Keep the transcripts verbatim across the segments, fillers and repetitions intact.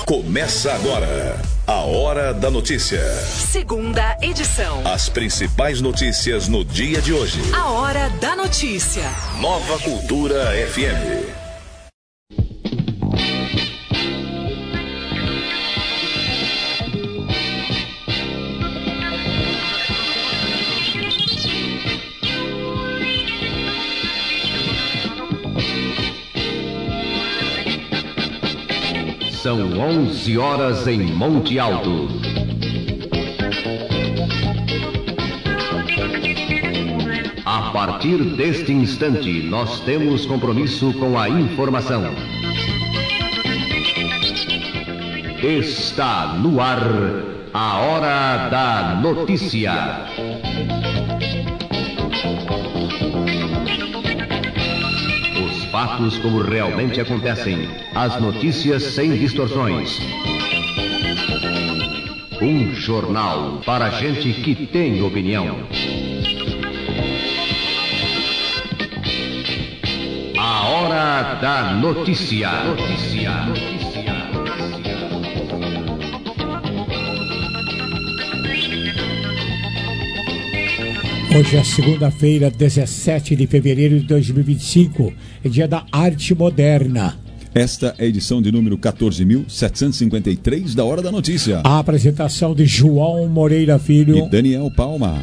Começa agora a Hora da Notícia. Segunda edição. As principais notícias no dia de hoje. A Hora da Notícia. Nova Cultura F M. São onze horas em Monte Alto. A partir deste instante, nós temos compromisso com a informação. Está no ar a Hora da Notícia. Fatos como realmente acontecem. As notícias sem distorções. Um jornal para gente que tem opinião. A Hora da Notícia. Notícia. Notícia. Hoje é segunda-feira, dezessete de fevereiro de dois mil e vinte e cinco, é dia da arte moderna. Esta é a edição de número quatorze mil setecentos e cinquenta e três da Hora da Notícia. A apresentação de João Moreira Filho e Daniel Palma.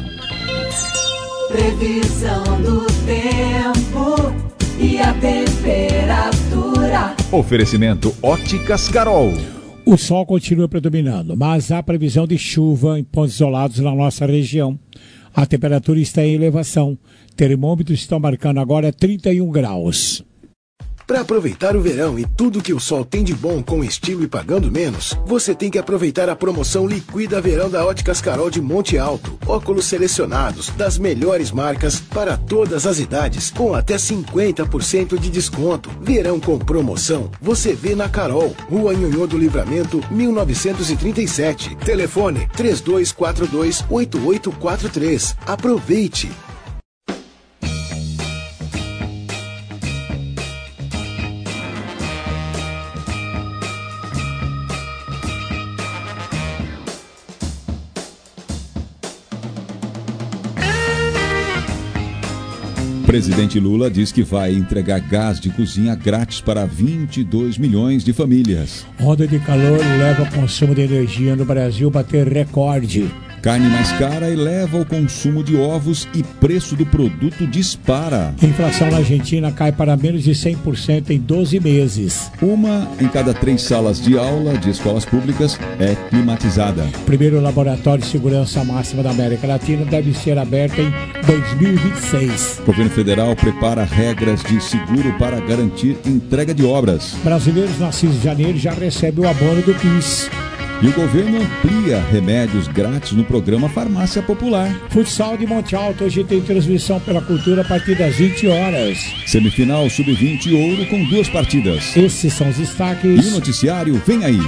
Previsão do tempo e a temperatura. Oferecimento Óticas Carol. O sol continua predominando, mas há previsão de chuva em pontos isolados na nossa região. A temperatura está em elevação. Termômetros estão marcando agora trinta e um graus. Para aproveitar o verão e tudo que o sol tem de bom com estilo e pagando menos, você tem que aproveitar a promoção Liquida Verão da Óticas Carol de Monte Alto. Óculos selecionados das melhores marcas para todas as idades, com até cinquenta por cento de desconto. Verão com promoção, você vê na Carol, Rua Nhonhô do Livramento, mil novecentos e trinta e sete. Telefone três dois quatro dois, oito oito quatro três. Aproveite! O presidente Lula diz que vai entregar gás de cozinha grátis para vinte e dois milhões de famílias. Onda de calor leva o consumo de energia no Brasil a bater recorde. Carne mais cara eleva o consumo de ovos e preço do produto dispara. Inflação na Argentina cai para menos de cem por cento em doze meses. Uma em cada três salas de aula de escolas públicas é climatizada. Primeiro laboratório de segurança máxima da América Latina deve ser aberto em dois mil e vinte e seis. O governo federal prepara regras de seguro para garantir entrega de obras. Brasileiros nascidos em janeiro já recebem o abono do P I S. E o governo amplia remédios grátis no programa Farmácia Popular. Futsal de Monte Alto hoje tem transmissão pela Cultura a partir das vinte horas. Semifinal sub vinte ouro com duas partidas. Esses são os destaques. E o noticiário vem aí.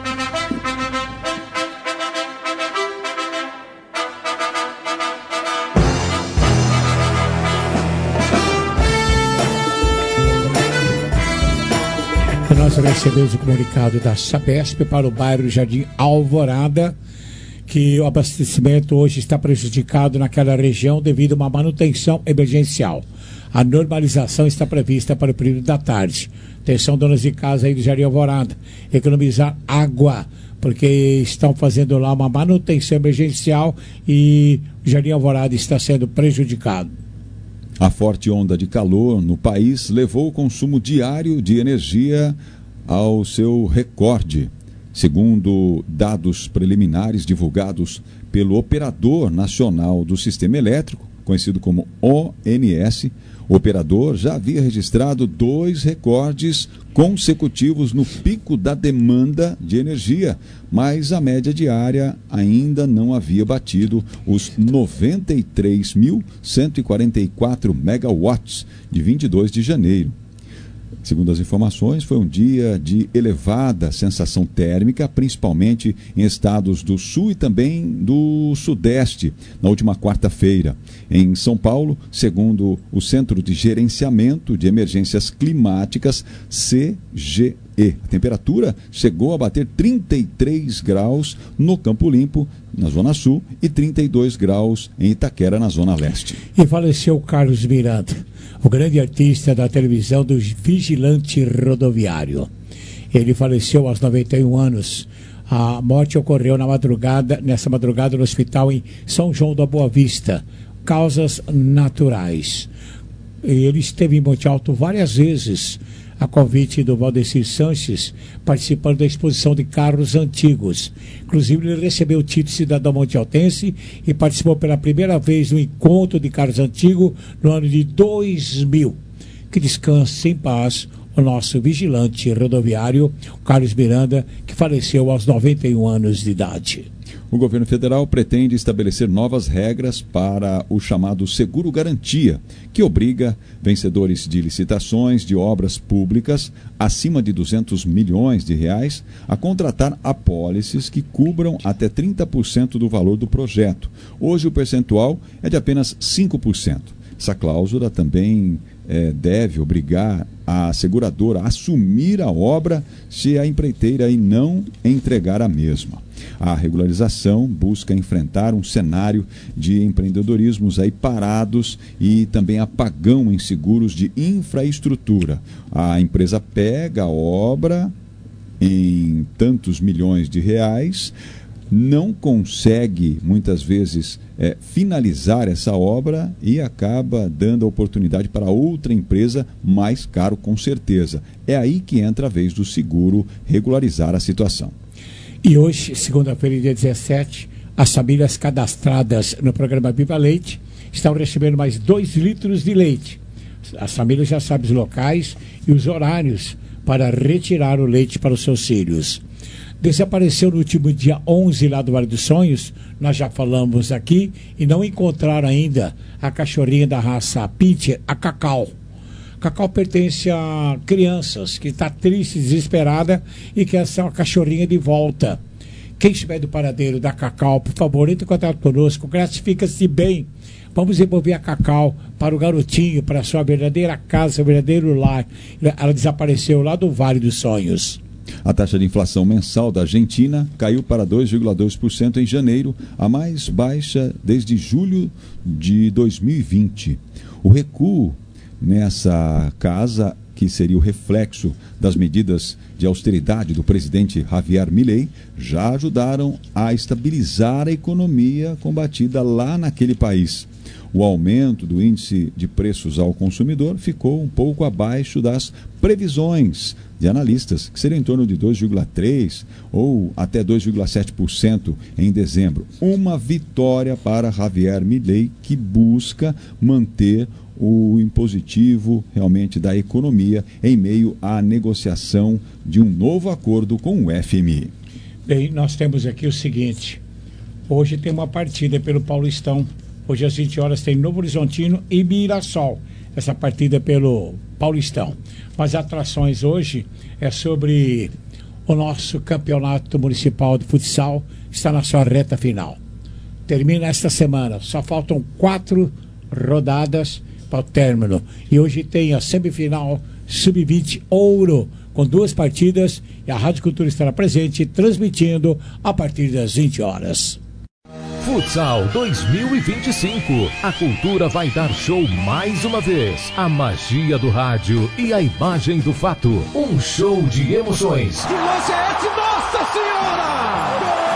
Nós recebemos o comunicado da Sabesp para o bairro Jardim Alvorada, que o abastecimento hoje está prejudicado naquela região devido a uma manutenção emergencial. A normalização está prevista para o período da tarde. Atenção, donas de casa aí do Jardim Alvorada, economizar água, porque estão fazendo lá uma manutenção emergencial e o Jardim Alvorada está sendo prejudicado. A forte onda de calor no país levou o consumo diário de energia ao seu recorde. Segundo dados preliminares divulgados pelo Operador Nacional do Sistema Elétrico, conhecido como O N S, o operador já havia registrado dois recordes consecutivos no pico da demanda de energia, mas a média diária ainda não havia batido os noventa e três mil cento e quarenta e quatro megawatts de vinte e dois de janeiro. Segundo as informações, foi um dia de elevada sensação térmica, principalmente em estados do sul e também do sudeste, na última quarta-feira. Em São Paulo, segundo o Centro de Gerenciamento de Emergências Climáticas, C G E a temperatura chegou a bater trinta e três graus no Campo Limpo, na Zona Sul, e trinta e dois graus em Itaquera, na Zona Leste. E faleceu Carlos Miranda, o grande artista da televisão do Vigilante Rodoviário. Ele faleceu aos noventa e um anos. A morte ocorreu na madrugada, nessa madrugada no hospital em São João da Boa Vista. Causas naturais. Ele esteve em Monte Alto várias vezes, a convite do Valdecir Sanches, participando da exposição de carros antigos. Inclusive, ele recebeu o título de cidadão montealtense e participou pela primeira vez do encontro de carros antigos no ano de dois mil. Que descanse em paz o nosso vigilante rodoviário, Carlos Miranda, que faleceu aos noventa e um anos de idade. O governo federal pretende estabelecer novas regras para o chamado Seguro Garantia, que obriga vencedores de licitações de obras públicas acima de duzentos milhões de reais a contratar apólices que cubram até trinta por cento do valor do projeto. Hoje o percentual é de apenas cinco por cento. Essa cláusula também é, deve obrigar a seguradora a assumir a obra se a empreiteira não entregar a mesma. A regularização busca enfrentar um cenário de empreendedorismos aí parados e também apagão em seguros de infraestrutura. A empresa pega a obra em tantos milhões de reais, não consegue muitas vezes é, finalizar essa obra e acaba dando a oportunidade para outra empresa mais caro, com certeza. É aí que entra a vez do seguro regularizar a situação. E hoje, segunda-feira, dia dezessete, as famílias cadastradas no programa Viva Leite estão recebendo mais dois litros de leite. As famílias já sabem os locais e os horários para retirar o leite para os seus filhos. Desapareceu no último dia onze lá do Vale dos Sonhos, nós já falamos aqui, e não encontraram ainda a cachorrinha da raça Pincher, a Cacau. Cacau pertence a crianças que está triste, desesperada e quer ser uma cachorrinha de volta. Quem estiver do paradeiro da Cacau, por favor, entre em contato conosco, classifica-se bem. Vamos devolver a Cacau para o garotinho, para a sua verdadeira casa, seu verdadeiro lar. Ela desapareceu lá do Vale dos Sonhos. A taxa de inflação mensal da Argentina caiu para dois vírgula dois por cento em janeiro, a mais baixa desde julho de dois mil e vinte. O recuo nessa casa, que seria o reflexo das medidas de austeridade do presidente Javier Milei, já ajudaram a estabilizar a economia combatida lá naquele país. O aumento do índice de preços ao consumidor ficou um pouco abaixo das previsões de analistas, que seria em torno de dois vírgula três por cento ou até dois vírgula sete por cento em dezembro. Uma vitória para Javier Milei, que busca manter o impositivo realmente da economia em meio à negociação de um novo acordo com o F M I. Bem, nós temos aqui o seguinte: hoje tem uma partida pelo Paulistão. Hoje às vinte horas tem Novo Horizontino e Mirassol, essa partida pelo Paulistão. Mas atrações hoje é sobre o nosso campeonato municipal de futsal, que está na sua reta final. Termina esta semana, só faltam quatro rodadas para o término. E hoje tem a semifinal sub vinte Ouro, com duas partidas, e a Rádio Cultura estará presente, transmitindo a partir das vinte horas. Futsal dois mil e vinte e cinco. A Cultura vai dar show mais uma vez. A magia do rádio e a imagem do fato. Um show de emoções. Que lance é esse? Nossa Senhora!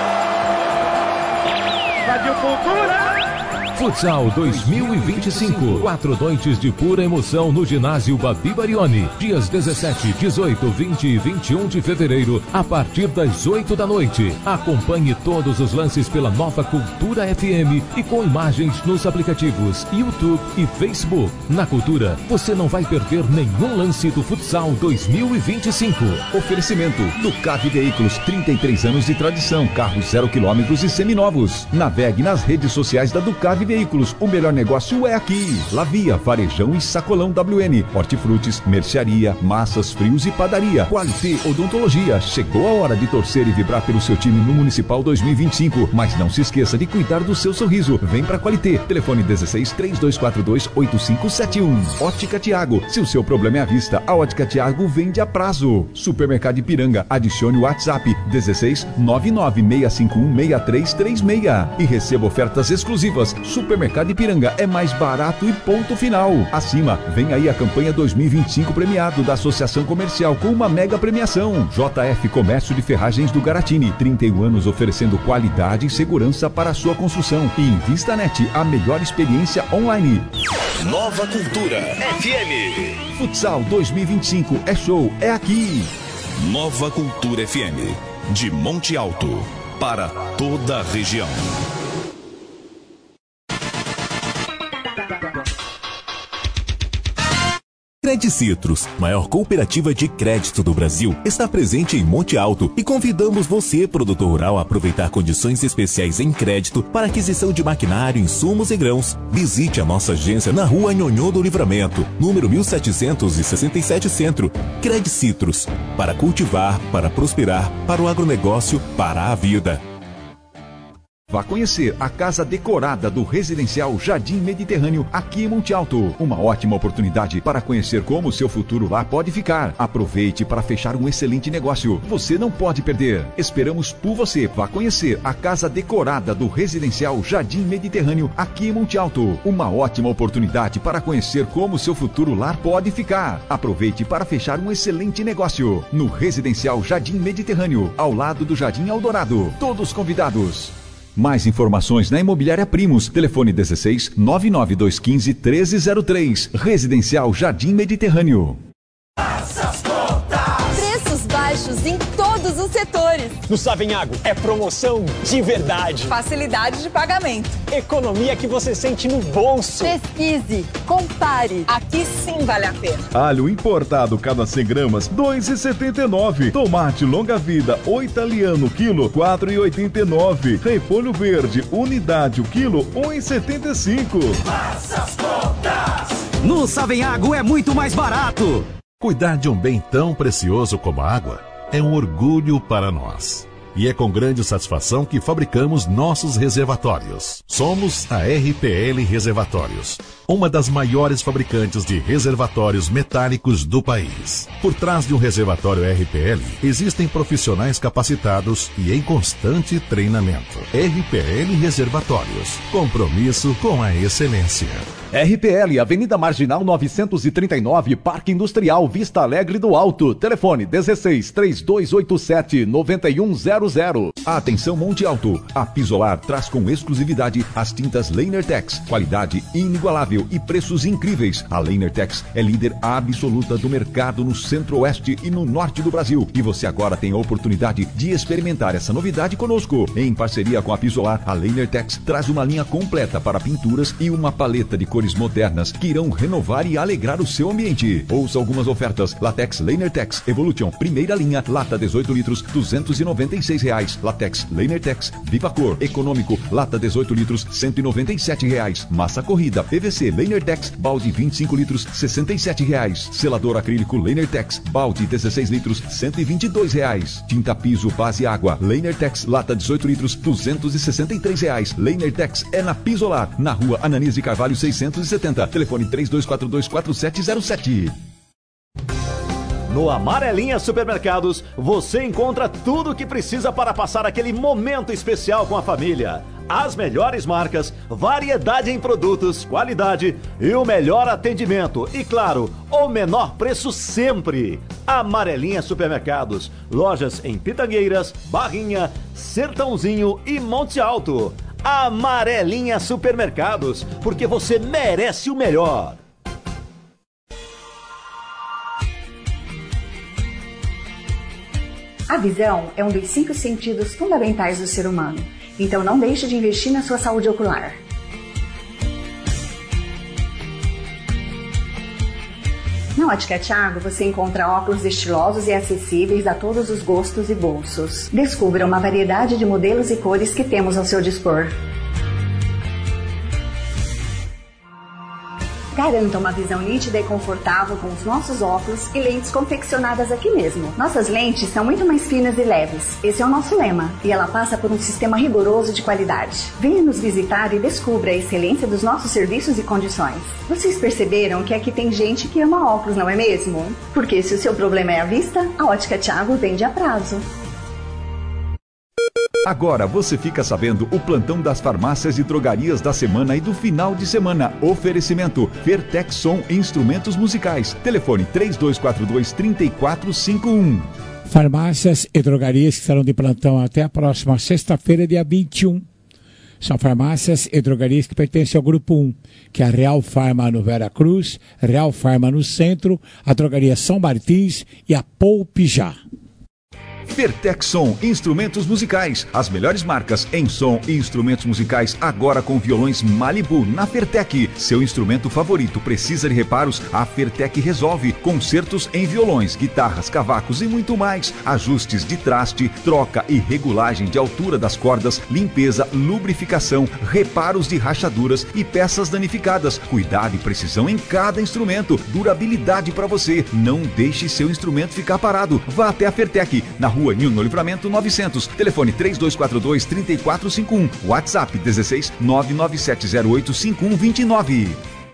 Rádio Cultura! Futsal dois mil e vinte e cinco. Quatro noites de pura emoção no ginásio Babi Barioni. Dias dezessete, dezoito, vinte e vinte e um de fevereiro, a partir das oito da noite. Acompanhe todos os lances pela nova Cultura F M e com imagens nos aplicativos YouTube e Facebook. Na Cultura, você não vai perder nenhum lance do Futsal dois mil e vinte e cinco. Oferecimento Ducati Veículos, trinta e três anos de tradição, carros zero quilômetros e seminovos. Navegue nas redes sociais da Ducati Supermercado Veículos, o melhor negócio é aqui. Lavia, Varejão e Sacolão W N. Hortifrutis, mercearia, massas, frios e padaria. Qualité Odontologia. Chegou a hora de torcer e vibrar pelo seu time no Municipal dois mil e vinte e cinco. Mas não se esqueça de cuidar do seu sorriso. Vem pra Qualité. Telefone dezesseis, três dois quatro dois, oito cinco sete um. Ótica Tiago. Se o seu problema é a vista, a Ótica Tiago vende a prazo. Supermercado Ipiranga. Adicione o WhatsApp dezesseis, nove nove seis cinco um, seis três três seis e receba ofertas exclusivas. Supermercado Ipiranga é mais barato e ponto final. Acima, vem aí a campanha dois mil e vinte e cinco premiado da Associação Comercial com uma mega premiação. J F Comércio de Ferragens do Garatini, trinta e um anos oferecendo qualidade e segurança para a sua construção. E Invistanet, a melhor experiência online. Nova Cultura F M. Futsal dois mil e vinte e cinco é show, é aqui. Nova Cultura F M, de Monte Alto, para toda a região. Credicitrus, maior cooperativa de crédito do Brasil, está presente em Monte Alto e convidamos você, produtor rural, a aproveitar condições especiais em crédito para aquisição de maquinário, insumos e grãos. Visite a nossa agência na Rua Nhonhô do Livramento, número mil setecentos e sessenta e sete Centro. Credicitrus, para cultivar, para prosperar, para o agronegócio, para a vida. Vá conhecer a casa decorada do Residencial Jardim Mediterrâneo aqui em Monte Alto. Uma ótima oportunidade para conhecer como o seu futuro lá pode ficar. Aproveite para fechar um excelente negócio. Você não pode perder. Esperamos por você. Vá conhecer a casa decorada do Residencial Jardim Mediterrâneo aqui em Monte Alto. Uma ótima oportunidade para conhecer como o seu futuro lá pode ficar. Aproveite para fechar um excelente negócio no Residencial Jardim Mediterrâneo, ao lado do Jardim Eldorado. Todos convidados. Mais informações na Imobiliária Primos. Telefone dezesseis, nove nove dois um cinco, um três zero três. Residencial Jardim Mediterrâneo. Preços baixos em todos os setores. No Savenhago é promoção de verdade. Facilidade de pagamento. Economia que você sente no bolso. Pesquise, compare. Aqui sim vale a pena. Alho importado cada cem gramas, dois reais e setenta e nove. Tomate longa vida, o italiano, quilo, quatro reais e oitenta e nove. Repolho verde, unidade, o quilo, um real e setenta e cinco. Faça as contas. No Savenhago é muito mais barato. Cuidar de um bem tão precioso como a água é um orgulho para nós. E é com grande satisfação que fabricamos nossos reservatórios. Somos a R P L Reservatórios, uma das maiores fabricantes de reservatórios metálicos do país. Por trás de um reservatório R P L, existem profissionais capacitados e em constante treinamento. R P L Reservatórios, compromisso com a excelência. R P L, Avenida Marginal novecentos e trinta e nove, Parque Industrial Vista Alegre do Alto. Telefone dezesseis, três dois oito sete, nove um zero zero. Atenção Monte Alto, a Pisolar traz com exclusividade as tintas Lainertex, qualidade inigualável e preços incríveis. A Lainertex é líder absoluta do mercado no centro-oeste e no norte do Brasil. E você agora tem a oportunidade de experimentar essa novidade conosco. Em parceria com a Pisolar, a Lainertex traz uma linha completa para pinturas e uma paleta de cores modernas que irão renovar e alegrar o seu ambiente. Ouça algumas ofertas. Latex Lainertex Evolution, primeira linha, lata dezoito litros, duzentos e noventa e seis reais. Latex Lainertex Viva Cor, econômico, lata dezoito litros, cento e noventa e sete reais. Massa corrida P V C Lainertex, balde vinte e cinco litros, sessenta e sete reais. Selador acrílico Lainertex, balde dezesseis litros, cento e vinte e dois reais. Tinta piso base água Lainertex, lata dezoito litros, duzentos e sessenta e três reais. Lainertex é na Pisolar, na rua Ananias de Carvalho seiscentos e setenta. Telefone três dois quatro dois, quatro sete zero sete. No Amarelinha Supermercados, você encontra tudo o que precisa para passar aquele momento especial com a família. As melhores marcas, variedade em produtos, qualidade e o melhor atendimento. E claro, o menor preço sempre. Amarelinha Supermercados, lojas em Pitangueiras, Barrinha, Sertãozinho e Monte Alto. Amarelinha Supermercados, porque você merece o melhor. A visão é um dos cinco sentidos fundamentais do ser humano, então não deixe de investir na sua saúde ocular. Na Ótica Tiago você encontra óculos estilosos e acessíveis a todos os gostos e bolsos. Descubra uma variedade de modelos e cores que temos ao seu dispor. Garanta uma visão nítida e confortável com os nossos óculos e lentes confeccionadas aqui mesmo. Nossas lentes são muito mais finas e leves. Esse é o nosso lema. E ela passa por um sistema rigoroso de qualidade. Venha nos visitar e descubra a excelência dos nossos serviços e condições. Vocês perceberam que aqui tem gente que ama óculos, não é mesmo? Porque se o seu problema é a vista, a Ótica Thiago vende a prazo. Agora você fica sabendo o plantão das farmácias e drogarias da semana e do final de semana. Oferecimento Vertexson Instrumentos Musicais. Telefone três dois quatro dois, três quatro cinco um. Farmácias e drogarias que estarão de plantão até a próxima sexta-feira, dia vinte e um. São farmácias e drogarias que pertencem ao Grupo um, que é a Real Farma no Vera Cruz, Real Farma no Centro, a Drogaria São Martins e a Poupijá. Vertexson Instrumentos Musicais. As melhores marcas em som e instrumentos musicais agora com violões Malibu na Fertec. Seu instrumento favorito precisa de reparos? A Fertec resolve. Concertos em violões, guitarras, cavacos e muito mais. Ajustes de traste, troca e regulagem de altura das cordas, limpeza, lubrificação, reparos de rachaduras e peças danificadas. Cuidado e precisão em cada instrumento. Durabilidade para você. Não deixe seu instrumento ficar parado. Vá até a Fertec, na Rua Nilno Livramento novecentos, telefone três dois quatro dois, três quatro cinco um, WhatsApp dezesseis, nove nove sete zero oito, cinco um dois nove.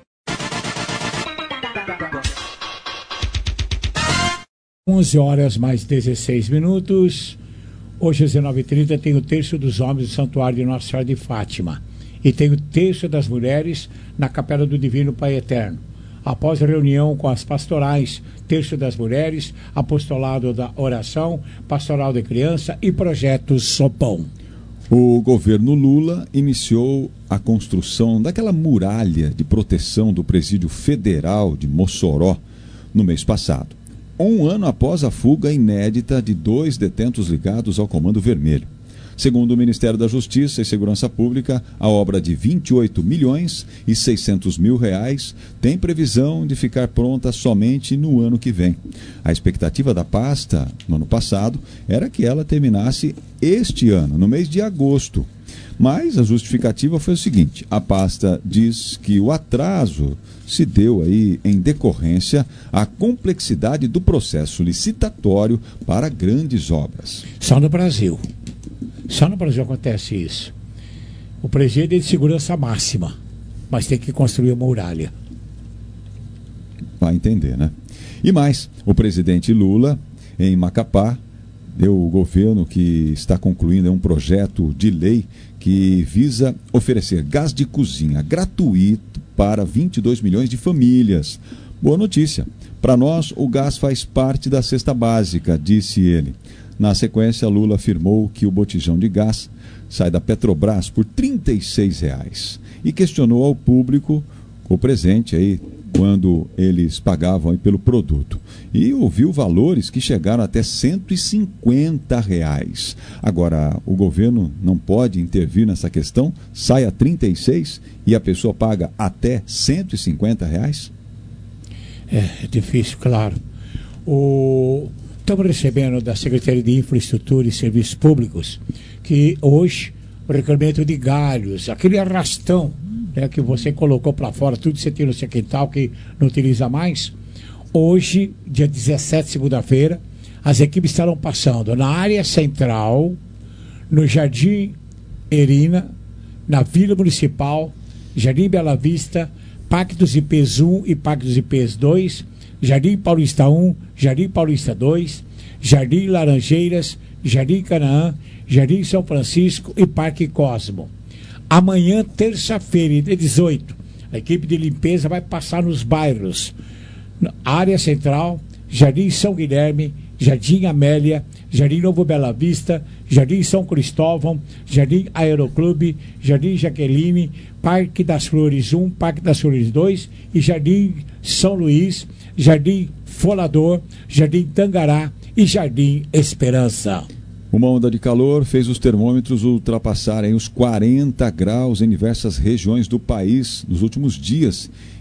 onze horas mais dezesseis minutos. Hoje às dezenove e trinta tem o Terço dos Homens do Santuário de Nossa Senhora de Fátima e tem o Terço das Mulheres na Capela do Divino Pai Eterno. Após a reunião com as pastorais, Terço das Mulheres, Apostolado da Oração, Pastoral da Criança e Projeto Sopão. O governo Lula iniciou a construção daquela muralha de proteção do Presídio Federal de Mossoró no mês passado, um ano após a fuga inédita de dois detentos ligados ao Comando Vermelho. Segundo o Ministério da Justiça e Segurança Pública, a obra de vinte e oito milhões e seiscentos mil reais tem previsão de ficar pronta somente no ano que vem. A expectativa da pasta, no ano passado, era que ela terminasse este ano, no mês de agosto. Mas a justificativa foi o seguinte: a pasta diz que o atraso se deu aí em decorrência à complexidade do processo licitatório para grandes obras. Só no Brasil. Só no Brasil acontece isso. O presídio é de segurança máxima, mas tem que construir uma muralha. Vai entender, né? E mais, o presidente Lula, em Macapá, deu o governo que está concluindo um projeto de lei que visa oferecer gás de cozinha gratuito para vinte e dois milhões de famílias. Boa notícia. Para nós, o gás faz parte da cesta básica, disse ele. Na sequência, Lula afirmou que o botijão de gás sai da Petrobras por trinta e seis reais e questionou ao público o presente aí quando eles pagavam aí pelo produto. E ouviu valores que chegaram até cento e cinquenta reais. Agora, o governo não pode intervir nessa questão? Sai a trinta e seis e a pessoa paga até cento e cinquenta reais? É, é difícil, claro. O... Estamos recebendo da Secretaria de Infraestrutura e Serviços Públicos que hoje o recolhimento de galhos, aquele arrastão, né, que você colocou para fora, tudo que você tira no seu quintal que não utiliza mais, hoje, dia dezessete, segunda-feira, as equipes estarão passando na área central, no Jardim Erina, na Vila Municipal, Jardim Bela Vista, Parque dos I Pês um e Parque dos I Pês dois, Jardim Paulista um, Jardim Paulista dois, Jardim Laranjeiras, Jardim Canaã, Jardim São Francisco e Parque Cosmo. Amanhã, terça-feira, dia dezoito, a equipe de limpeza vai passar nos bairros Área Central, Jardim São Guilherme, Jardim Amélia, Jardim Novo Bela Vista, Jardim São Cristóvão, Jardim Aeroclube, Jardim Jaqueline, Parque das Flores um, Parque das Flores dois e Jardim São Luís, Jardim Folador, Jardim Tangará e Jardim Esperança. Uma onda de calor fez os termômetros ultrapassarem os quarenta graus em diversas regiões do país nos últimos dias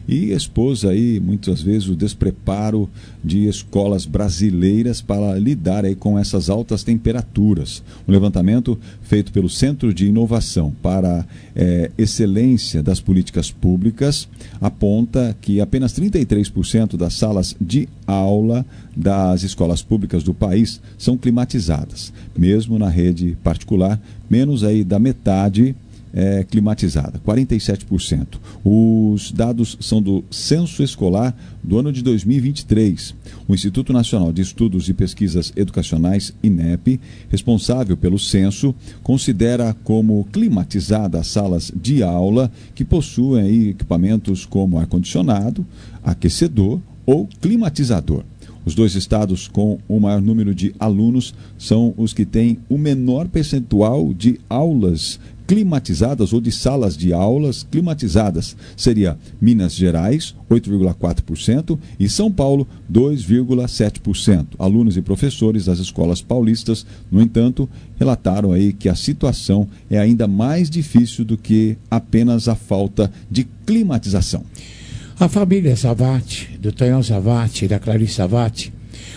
e expôs aí muitas vezes o despreparo de escolas brasileiras para lidar aí com essas altas temperaturas. Um levantamento feito pelo Centro de Inovação para é, Excelência das Políticas Públicas aponta que apenas trinta e três por cento das salas de aula das escolas públicas do país são climatizadas. Mesmo na rede particular, menos aí da metade é climatizada, quarenta e sete por cento. Os dados são do Censo Escolar do ano de dois mil e vinte e três. O Instituto Nacional de Estudos e Pesquisas Educacionais, INEP, responsável pelo censo, considera como climatizadas as salas de aula que possuem aí equipamentos como ar-condicionado, aquecedor ou climatizador. Os dois estados com o maior número de alunos são os que têm o menor percentual de aulas climatizadas ou de salas de aulas climatizadas. Seria Minas Gerais, oito vírgula quatro por cento e São Paulo, dois vírgula sete por cento. Alunos e professores das escolas paulistas, no entanto, relataram aí que a situação é ainda mais difícil do que apenas a falta de climatização. A família Zavatti, do Tonhão Zavatti e da Clarice Zavatti,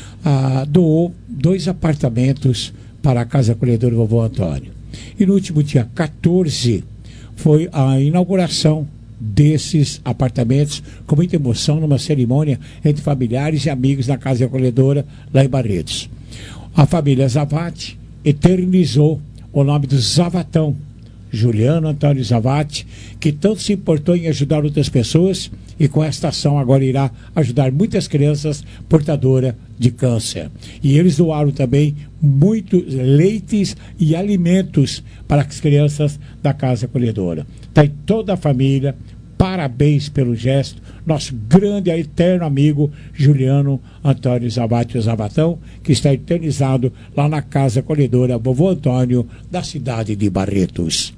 ah, doou dois apartamentos para a Casa Acolhedora Vovô Antônio. E no último dia quatorze foi a inauguração desses apartamentos com muita emoção numa cerimônia entre familiares e amigos na Casa Acolhedora lá em Barretos. A família Zavatti eternizou o nome do Zavatão, Juliano Antônio Zavatti, que tanto se importou em ajudar outras pessoas e com esta ação agora irá ajudar muitas crianças portadoras de câncer. E eles doaram também muitos leites e alimentos para as crianças da Casa Acolhedora. Está em toda a família, parabéns pelo gesto, nosso grande e eterno amigo Juliano Antônio Zavatti, o Zavatão, que está eternizado lá na Casa Acolhedora Vovô Antônio, da cidade de Barretos.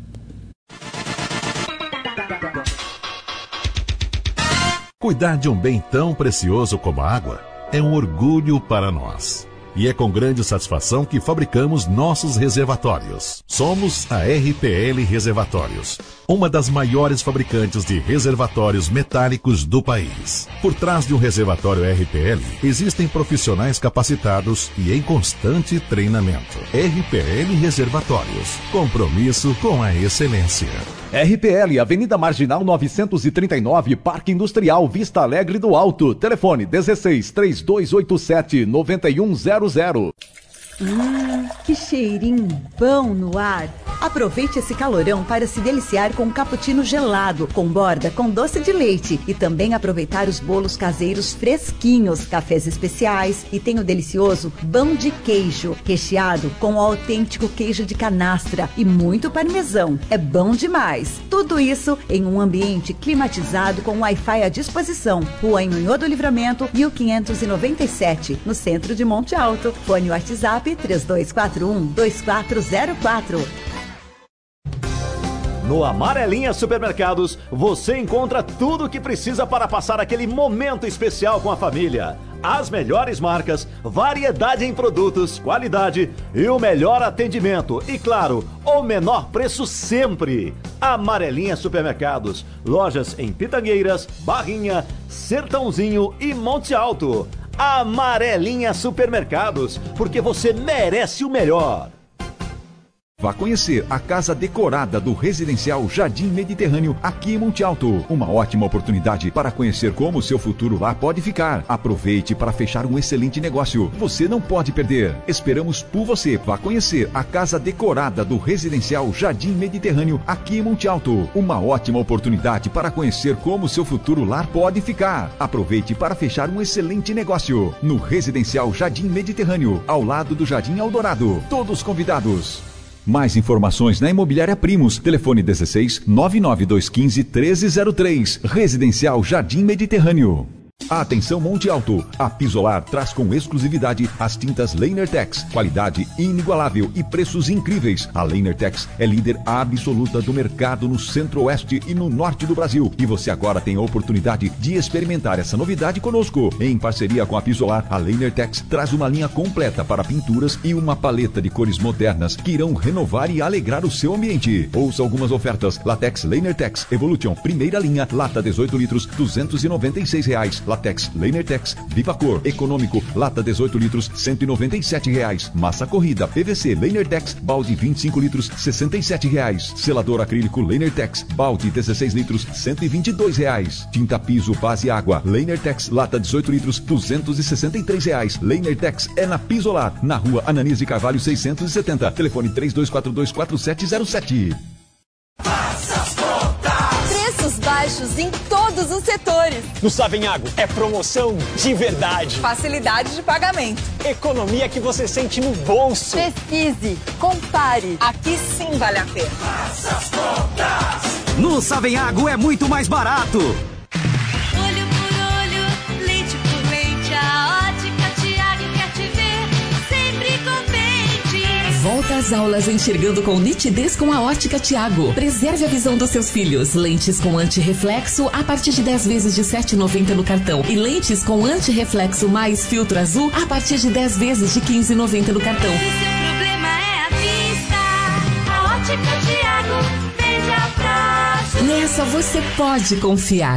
Cuidar de um bem tão precioso como a água é um orgulho para nós. E é com grande satisfação que fabricamos nossos reservatórios. Somos a R P L Reservatórios, uma das maiores fabricantes de reservatórios metálicos do país. Por trás de um reservatório R P L, existem profissionais capacitados e em constante treinamento. R P L Reservatórios, compromisso com a excelência. R P L, Avenida Marginal novecentos e trinta e nove, Parque Industrial Vista Alegre do Alto. Telefone dezesseis, três dois oito sete, nove um zero zero. Hum, que cheirinho bom no ar. Aproveite esse calorão para se deliciar com um cappuccino gelado, com borda com doce de leite e também aproveitar os bolos caseiros fresquinhos, cafés especiais e tem o delicioso pão de queijo, recheado com o autêntico queijo de canastra e muito parmesão. É bom demais. Tudo isso em um ambiente climatizado com Wi-Fi à disposição. Rua Nhonhô do Livramento, mil quinhentos e noventa e sete, no centro de Monte Alto. Fone WhatsApp três dois quatro um, dois quatro zero quatro. No Amarelinha Supermercados, você encontra tudo o que precisa para passar aquele momento especial com a família. As melhores marcas, variedade em produtos, qualidade e o melhor atendimento. E claro, o menor preço sempre. Amarelinha Supermercados, lojas em Pitangueiras, Barrinha, Sertãozinho e Monte Alto. Amarelinha Supermercados, porque você merece o melhor. Vá conhecer a casa decorada do Residencial Jardim Mediterrâneo aqui em Monte Alto. Uma ótima oportunidade para conhecer como o seu futuro lá pode ficar. Aproveite para fechar um excelente negócio. Você não pode perder. Esperamos por você. Vá conhecer a casa decorada do Residencial Jardim Mediterrâneo aqui em Monte Alto. Uma ótima oportunidade para conhecer como o seu futuro lá pode ficar. Aproveite para fechar um excelente negócio no Residencial Jardim Mediterrâneo, ao lado do Jardim Eldorado. Todos convidados. Mais informações na Imobiliária Primos. Telefone dezesseis, nove nove dois um cinco, um três zero três. Residencial Jardim Mediterrâneo. Atenção Monte Alto, a Pisolar traz com exclusividade as tintas Lainertex, qualidade inigualável e preços incríveis. A Lainertex é líder absoluta do mercado no centro-oeste e no norte do Brasil. E você agora tem a oportunidade de experimentar essa novidade conosco. Em parceria com a Pisolar, a Lainertex traz uma linha completa para pinturas e uma paleta de cores modernas que irão renovar e alegrar o seu ambiente. Ouça algumas ofertas. Latex Lainertex Evolution, primeira linha, lata dezoito litros, duzentos e noventa e seis reais. Latex Lainertex Vivacor, econômico, lata dezoito litros, cento e noventa e sete reais. Massa corrida P V C Lainertex, balde vinte e cinco litros, sessenta e sete reais. Selador acrílico Lainertex, balde dezesseis litros, cento e vinte e dois reais. Tinta piso base água Lainertex, lata dezoito litros, duzentos e sessenta e três reais. Lainertex é na Pisolar, na rua Ananias de Carvalho seiscentos e setenta. Telefone três dois quatro dois, quatro sete zero sete. Preços baixos em todos os setores. No Savenhago é promoção de verdade. Facilidade de pagamento. Economia que você sente no bolso. Pesquise, compare. Aqui sim vale a pena. Faça as contas. No Savenhago é muito mais barato. Olho por olho, lente por lente, a Ótica Thiago quer te ver sempre contente. Volta às aulas enxergando com nitidez com a Ótica Thiago. Preserve a visão dos seus filhos. Lentes com antirreflexo a partir de dez vezes de sete reais e noventa centavos no cartão. E lentes com antirreflexo mais filtro azul a partir de dez vezes de quinze reais e noventa centavos no cartão. Se seu problema é a vista, a Ótica Thiago veja pra você. Nessa você pode confiar.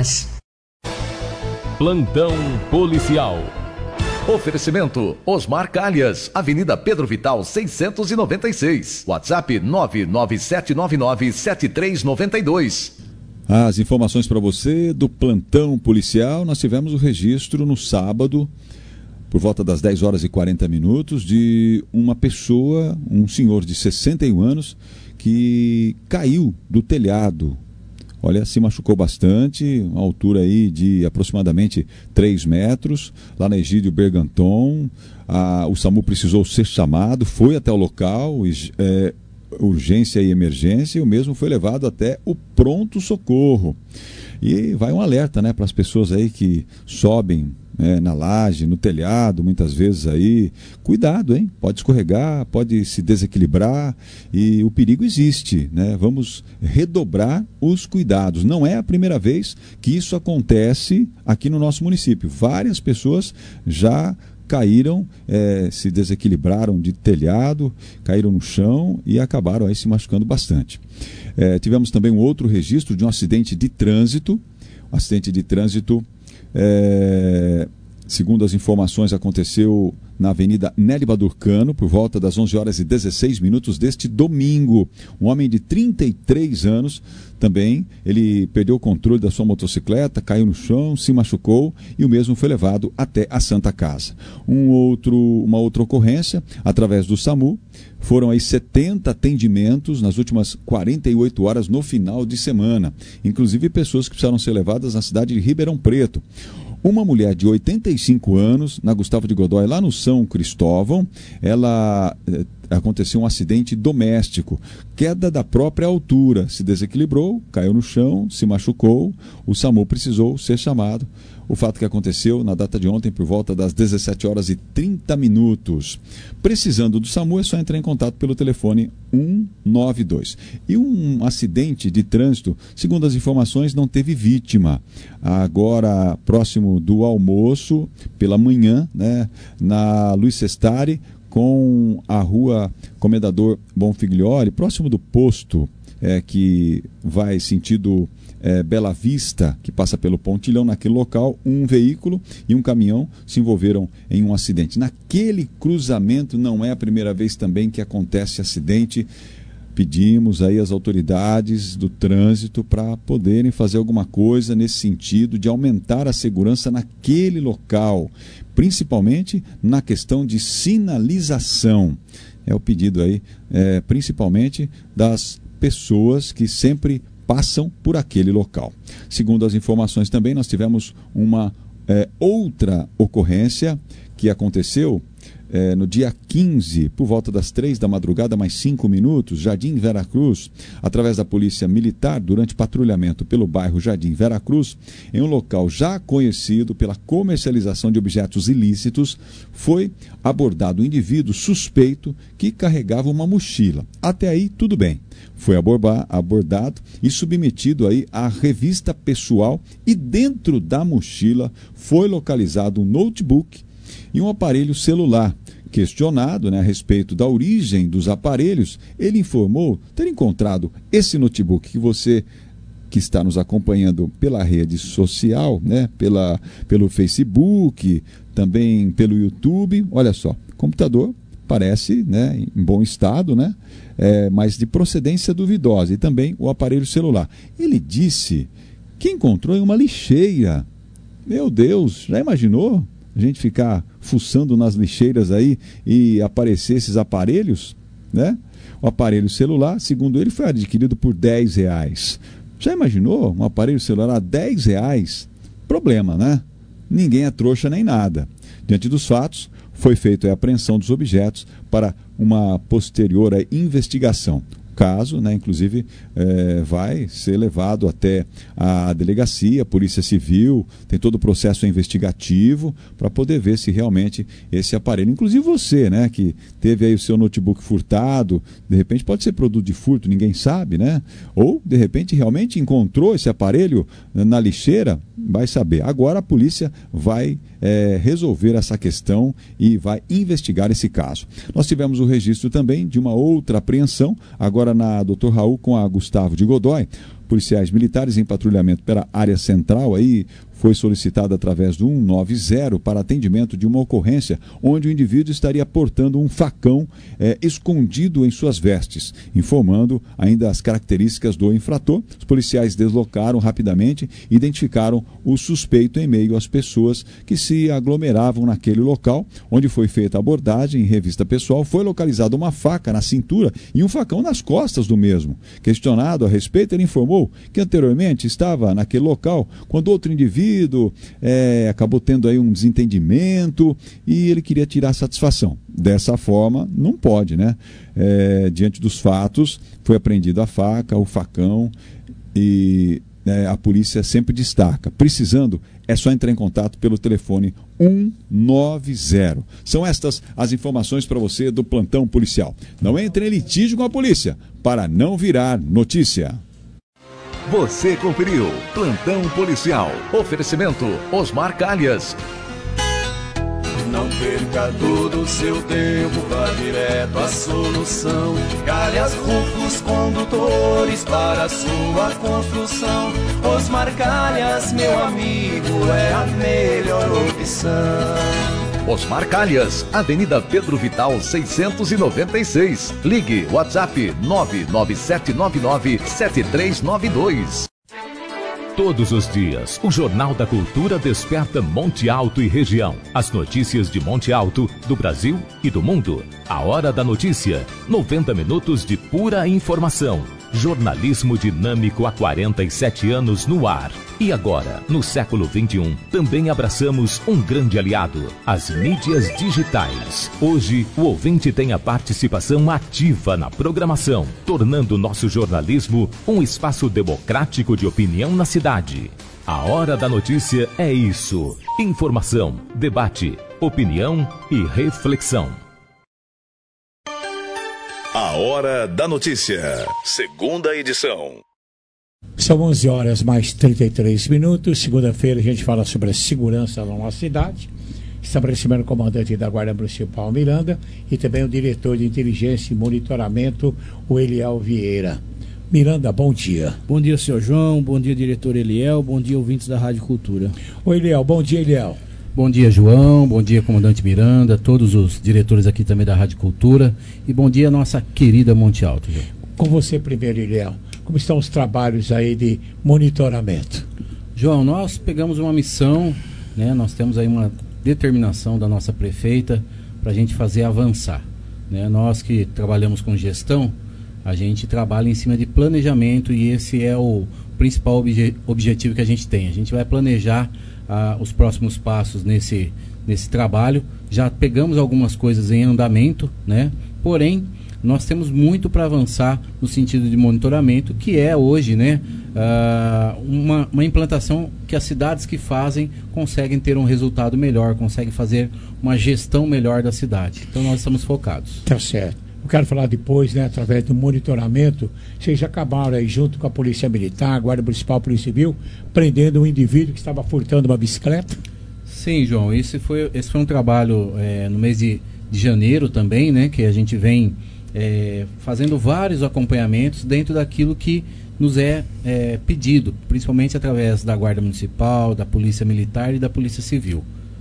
Plantão Policial. Oferecimento Osmar Calhas, Avenida Pedro Vital seiscentos e noventa e seis. WhatsApp nove nove sete nove nove sete três nove dois. As informações para você do plantão policial. Nós tivemos o registro no sábado, por volta das dez horas e quarenta minutos, de uma pessoa, um senhor de sessenta e um anos, que caiu do telhado. Olha, se machucou bastante, uma altura aí de aproximadamente três metros, lá na Egídio Berganton. A, o SAMU precisou ser chamado, foi até o local, é, urgência e emergência, e o mesmo foi levado até o pronto-socorro. E vai um alerta, né, para as pessoas aí que sobem é, na laje, no telhado, muitas vezes aí. Cuidado, hein? Pode escorregar, pode se desequilibrar e o perigo existe, né? Vamos redobrar os cuidados. Não é a primeira vez que isso acontece aqui no nosso município. Várias pessoas já caíram, é, se desequilibraram de telhado, caíram no chão e acabaram aí se machucando bastante. É, tivemos também um outro registro de um acidente de trânsito. Um acidente de trânsito, é, segundo as informações, aconteceu na Avenida Nelly Badurcano, por volta das onze horas e dezesseis minutos deste domingo. Um homem de trinta e três anos também, ele perdeu o controle da sua motocicleta, caiu no chão, se machucou e o mesmo foi levado até a Santa Casa. Um outro, uma outra ocorrência, através do SAMU, foram aí setenta atendimentos nas últimas quarenta e oito horas no final de semana, inclusive pessoas que precisaram ser levadas na cidade de Ribeirão Preto. Uma mulher de oitenta e cinco anos, na Gustavo de Godoy, lá no São Cristóvão, ela eh, aconteceu um acidente doméstico, queda da própria altura, se desequilibrou, caiu no chão, se machucou, o SAMU precisou ser chamado. O fato que aconteceu na data de ontem por volta das dezessete horas e trinta minutos. Precisando do SAMU é só entrar em contato pelo telefone um nove dois. E um acidente de trânsito, segundo as informações, não teve vítima. Agora, próximo do almoço, pela manhã, né, na Luiz Sestari, com a rua Comendador Bonfiglioli, próximo do posto é, que vai sentido é, Bela Vista, que passa pelo Pontilhão, naquele local, um veículo e um caminhão se envolveram em um acidente. Naquele cruzamento não é a primeira vez também que acontece acidente. Pedimos aí às autoridades do trânsito para poderem fazer alguma coisa nesse sentido de aumentar a segurança naquele local, principalmente na questão de sinalização. É o pedido aí, é, principalmente das pessoas que sempre passam por aquele local. Segundo as informações também, nós tivemos uma é, outra ocorrência que aconteceu é, no dia quinze, por volta das três da madrugada, mais cinco minutos, Jardim Veracruz, através da Polícia Militar, durante patrulhamento pelo bairro Jardim Veracruz, em um local já conhecido pela comercialização de objetos ilícitos, foi abordado um indivíduo suspeito que carregava uma mochila. Até aí, tudo bem. Foi abordado e submetido aí à revista pessoal, e dentro da mochila foi localizado um notebook e um aparelho celular. Questionado, né, a respeito da origem dos aparelhos, ele informou ter encontrado esse notebook que você que está nos acompanhando pela rede social, né, pela, pelo Facebook, também pelo YouTube. Olha só, computador parece, né, em bom estado, né, é, mas de procedência duvidosa, e também o aparelho celular. Ele disse que encontrou em uma lixeira. Meu Deus, já imaginou a gente ficar fuçando nas lixeiras aí e aparecer esses aparelhos, né? O aparelho celular, segundo ele, foi adquirido por dez reais. Já imaginou um aparelho celular a dez reais? Problema, né? Ninguém é trouxa nem nada. Diante dos fatos, foi feita a apreensão dos objetos para uma posterior investigação. O caso, né, inclusive, é, vai ser levado até a delegacia, a Polícia Civil, tem todo o processo investigativo para poder ver se realmente esse aparelho, inclusive você, né, que teve aí o seu notebook furtado, de repente pode ser produto de furto, ninguém sabe, né? Ou, de repente, realmente encontrou esse aparelho na lixeira, vai saber. Agora a polícia vai é, resolver essa questão e vai investigar esse caso. Nós tivemos o registro também de uma outra apreensão, agora na doutor Raul com a Gustavo de Godoy. Policiais militares em patrulhamento pela área central aí foi solicitado através do cento e noventa para atendimento de uma ocorrência onde o indivíduo estaria portando um facão é, escondido em suas vestes, informando ainda as características do infrator. Os policiais deslocaram rapidamente e identificaram o suspeito em meio às pessoas que se aglomeravam naquele local, onde foi feita a abordagem em revista pessoal. Foi localizada uma faca na cintura e um facão nas costas do mesmo. Questionado a respeito, ele informou que anteriormente estava naquele local quando outro indivíduo É, acabou tendo aí um desentendimento e ele queria tirar satisfação. Dessa forma, não pode, né? É, diante dos fatos, foi apreendida a faca, o facão, e é, a polícia sempre destaca. Precisando, é só entrar em contato pelo telefone cento e noventa. São estas as informações para você do plantão policial. Não entre em litígio com a polícia, para não virar notícia. Você conferiu Plantão Policial. Oferecimento Osmar Calhas. Não perca todo o seu tempo, vá direto à solução. Calhas Rufos Condutores para a sua construção. Osmar Calhas, meu amigo, é a melhor opção. Osmar Calhas, Avenida Pedro Vital seiscentos e noventa e seis. Ligue WhatsApp nove nove sete nove nove sete três nove dois. Todos os dias, o Jornal da Cultura desperta Monte Alto e região. As notícias de Monte Alto, do Brasil e do mundo. A Hora da Notícia. noventa minutos de pura informação. Jornalismo dinâmico há quarenta e sete anos no ar. E agora, no século vinte e um, também abraçamos um grande aliado, as mídias digitais. Hoje, o ouvinte tem a participação ativa na programação, tornando nosso jornalismo um espaço democrático de opinião na cidade. A Hora da Notícia é isso: informação, debate, opinião e reflexão. A Hora da Notícia, segunda edição. São onze horas mais trinta e três minutos. Segunda-feira a gente fala sobre a segurança na nossa cidade. Estamos recebendo o comandante da Guarda Municipal, Miranda, e também o diretor de inteligência e monitoramento, o Eliel Vieira. Miranda, bom dia. Bom dia, senhor João. Bom dia, diretor Eliel. Bom dia, ouvintes da Rádio Cultura. Oi, Eliel. Bom dia, Eliel. Bom dia, João. Bom dia, comandante Miranda, todos os diretores aqui também da Rádio Cultura. E bom dia, nossa querida Monte Alto, João. Com você primeiro, Eliel. Como estão os trabalhos aí de monitoramento? João, nós pegamos uma missão, né? Nós temos aí uma determinação da nossa prefeita para a gente fazer avançar, né? Nós que trabalhamos com gestão, A gente trabalha em cima de planejamento e esse é o principal obje objetivo que a gente tem. A gente vai planejar ah, os próximos passos nesse, nesse trabalho. Já pegamos algumas coisas em andamento, né? Porém, nós temos muito para avançar no sentido de monitoramento, que é hoje, né, uh, uma, uma implantação que as cidades que fazem conseguem ter um resultado melhor, conseguem fazer uma gestão melhor da cidade. Então nós estamos focados. Tá certo. Eu quero falar depois, né, através do monitoramento, vocês acabaram aí junto com a Polícia Militar, a Guarda Municipal, a Polícia Civil, prendendo um indivíduo que estava furtando uma bicicleta? Sim, João, esse foi, esse foi um trabalho é, no mês de, de janeiro também, né, que a gente vem É, fazendo vários acompanhamentos dentro daquilo que nos é, é pedido, principalmente através da Guarda Municipal, da Polícia Militar e da Polícia Civil.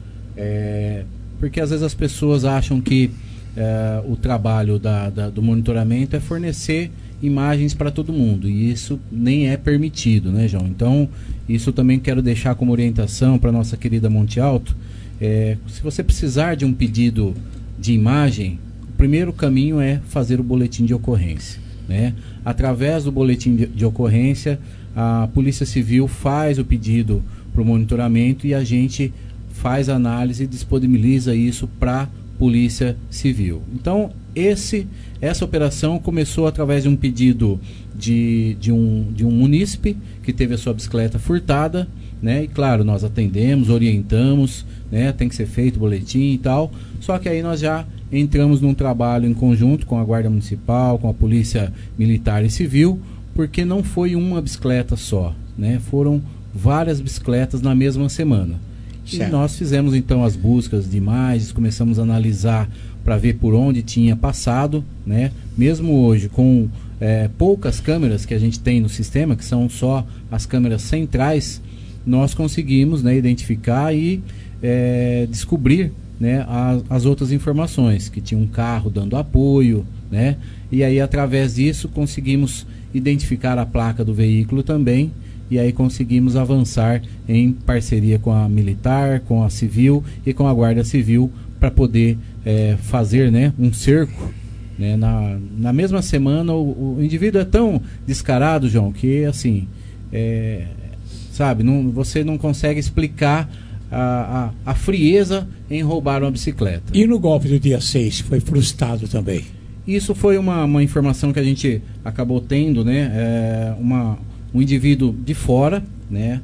É, porque às vezes as pessoas acham que é, o trabalho da, da, do monitoramento é fornecer imagens para todo mundo, e isso nem é permitido, né, João? Então, isso também quero deixar como orientação para nossa querida Monte Alto. É, se você precisar de um pedido de imagem, o primeiro caminho é fazer o boletim de ocorrência, né? Através do boletim de, de ocorrência, a Polícia Civil faz o pedido para o monitoramento e a gente faz a análise e disponibiliza isso para a Polícia Civil. Então, esse, essa operação começou através de um pedido de, de, um, de um munícipe que teve a sua bicicleta furtada, né? E claro, nós atendemos, orientamos, né? Tem que ser feito o boletim e tal, só que aí nós já entramos num trabalho em conjunto com a Guarda Municipal, com a Polícia Militar e Civil, porque não foi uma bicicleta só, né? Foram várias bicicletas na mesma semana. Certo. E nós fizemos então as buscas de imagens, começamos a analisar para ver por onde tinha passado, né? Mesmo hoje com é, poucas câmeras que a gente tem no sistema, que são só as câmeras centrais, nós conseguimos, né, identificar e é, descobrir, né, as, as outras informações, que tinha um carro dando apoio, né, e aí através disso conseguimos identificar a placa do veículo também, e aí conseguimos avançar em parceria com a militar, com a civil e com a Guarda Civil para poder é, fazer, né, um cerco, né, na, na mesma semana. O, o indivíduo é tão descarado, João, que assim, é, sabe, não, você não consegue explicar A, a, a frieza em roubar uma bicicleta. E no golpe do dia seis, foi frustrado também? Isso foi uma, uma informação que a gente acabou tendo, né? É, uma, um indivíduo de fora, né?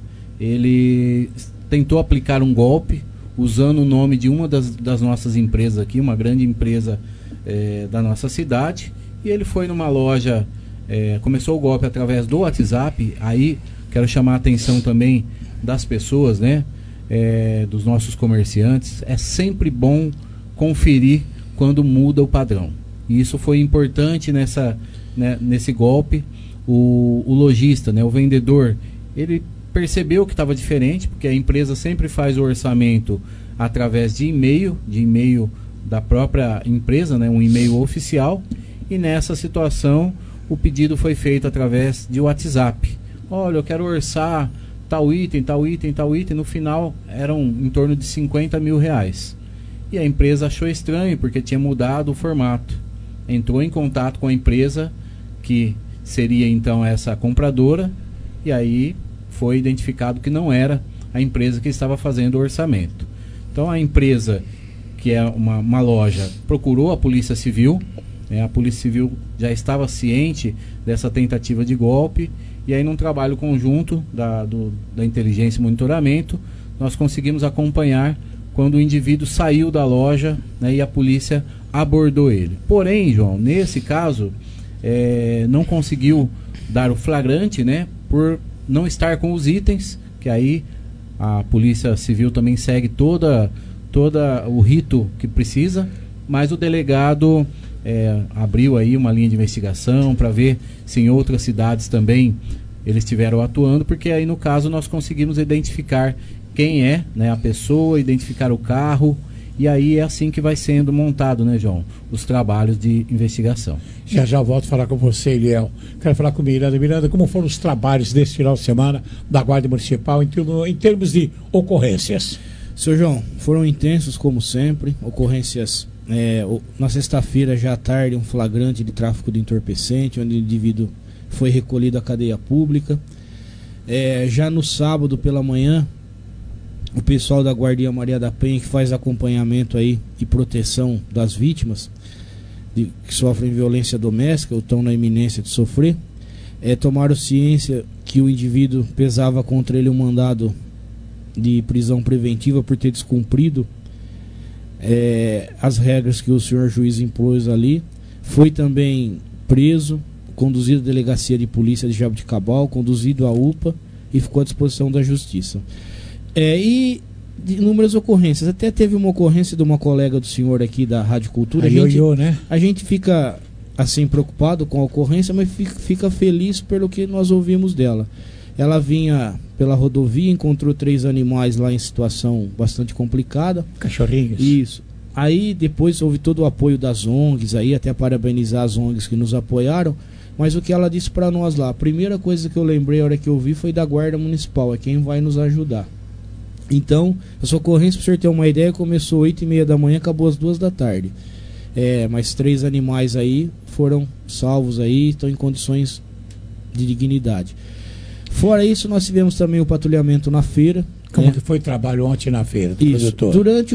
Ele tentou aplicar um golpe usando o nome de uma das, das nossas empresas aqui, uma grande empresa é, da nossa cidade, e ele foi numa loja, é, começou o golpe através do WhatsApp. Aí quero chamar a atenção também das pessoas, né? É, dos nossos comerciantes, é sempre bom conferir quando muda o padrão. E isso foi importante nessa, né, nesse golpe. O, o lojista, né, o vendedor, ele percebeu que estava diferente, porque a empresa sempre faz o orçamento através de e-mail, de e-mail da própria empresa, né, um e-mail oficial, e nessa situação o pedido foi feito através de WhatsApp. Olha, eu quero orçar tal item, tal item, tal item. No final eram em torno de cinquenta mil reais. E a empresa achou estranho, porque tinha mudado o formato. Entrou em contato com a empresa, que seria então essa compradora, e aí foi identificado que não era a empresa que estava fazendo o orçamento. Então a empresa, que é uma, uma loja, procurou a Polícia Civil, né? A Polícia Civil já estava ciente dessa tentativa de golpe. E aí, num trabalho conjunto da, do, da inteligência e monitoramento, nós conseguimos acompanhar quando o indivíduo saiu da loja, né, e a polícia abordou ele. Porém, João, nesse caso, é, não conseguiu dar o flagrante, né, por não estar com os itens, que aí a Polícia Civil também segue toda, toda o rito que precisa, mas o delegado É, abriu aí uma linha de investigação para ver se em outras cidades também eles estiveram atuando, porque aí no caso nós conseguimos identificar quem é, né, a pessoa, identificar o carro, e aí é assim que vai sendo montado, né, João, os trabalhos de investigação. Já já volto a falar com você, Eliel. Quero falar com Miranda. Miranda, como foram os trabalhos desse final de semana da Guarda Municipal em, em termos de ocorrências? Seu João, foram intensos como sempre, ocorrências é, na sexta-feira, já à tarde, um flagrante de tráfico de entorpecente, onde o indivíduo foi recolhido à cadeia pública. É, já no sábado pela manhã, o pessoal da Guardia Maria da Penha, que faz acompanhamento aí e proteção das vítimas de, que sofrem violência doméstica ou estão na iminência de sofrer, é, tomaram ciência que o indivíduo pesava contra ele um mandado de prisão preventiva por ter descumprido é, as regras que o senhor juiz impôs ali. Foi também preso, conduzido à delegacia de polícia de Jaboticabal, conduzido à U P A e ficou à disposição da justiça. É, e de inúmeras ocorrências, até teve uma ocorrência de uma colega do senhor aqui da Rádio Cultura. A, a, gente, ioiô, né? a gente fica assim preocupado com a ocorrência, mas fica, fica feliz pelo que nós ouvimos dela. Ela vinha pela rodovia, encontrou três animais lá em situação bastante complicada. Cachorrinhos. Isso. Aí depois houve todo o apoio das O N Gs, aí até parabenizar as O N Gs que nos apoiaram. Mas o que ela disse para nós lá, a primeira coisa que eu lembrei a hora que eu vi foi da Guarda Municipal, é quem vai nos ajudar. Então, essa ocorrência, para o senhor ter uma ideia, começou às oito e meia da manhã, acabou às duas da tarde. É, mas três animais aí foram salvos aí, estão em condições de dignidade. Fora isso, nós tivemos também o patrulhamento na feira. Como né? que foi o trabalho ontem na feira do Isso. produtor? Durante o,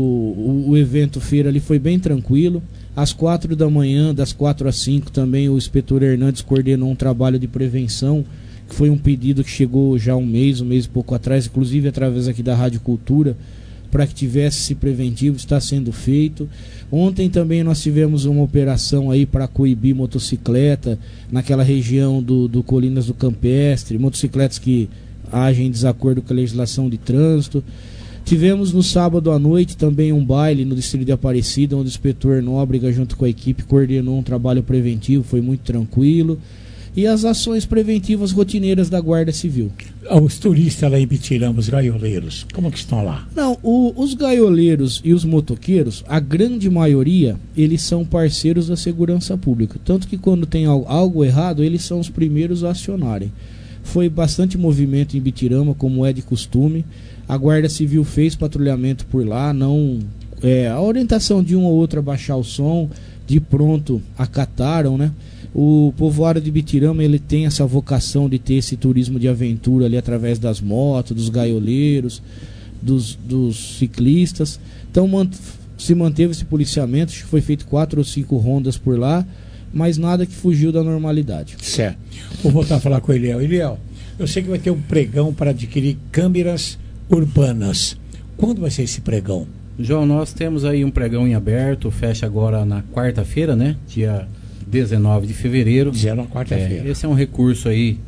o, o evento feira ali foi bem tranquilo. Às quatro da manhã, das quatro às cinco, também o inspetor Hernandes coordenou um trabalho de prevenção, que foi um pedido que chegou já há um mês, um mês e pouco atrás, inclusive através aqui da Rádio Cultura, para que tivesse esse preventivo, está sendo feito. Ontem também nós tivemos uma operação aí para coibir motocicleta naquela região do, do Colinas do Campestre, motocicletas que agem em desacordo com a legislação de trânsito. Tivemos no sábado à noite também um baile no distrito de Aparecida, onde o inspetor Nóbrega, junto com a equipe, coordenou um trabalho preventivo, foi muito tranquilo. E as ações preventivas rotineiras da Guarda Civil. Os turistas lá em Bitirama, os gaioleiros, como que estão lá? Não, o, os gaioleiros e os motoqueiros, a grande maioria, eles são parceiros da segurança pública. Tanto que quando tem algo, algo errado, eles são os primeiros a acionarem. Foi bastante movimento em Bitirama, como é de costume. A Guarda Civil fez patrulhamento por lá, não é, a orientação de um ou outro a baixar o som, de pronto acataram, né? O povoado de Bitirama, ele tem essa vocação de ter esse turismo de aventura ali através das motos, dos gaioleiros, dos, dos ciclistas. Então mant se manteve esse policiamento, foi feito quatro ou cinco rondas por lá, mas nada que fugiu da normalidade. Certo. Vou voltar a falar com o Eliel. Eliel, eu sei que vai ter um pregão para adquirir câmeras urbanas. Quando vai ser esse pregão? João, nós temos aí um pregão em aberto, fecha agora na quarta-feira, né? Dia dezenove de fevereiro. Já na quarta-feira. É, esse é um recurso aí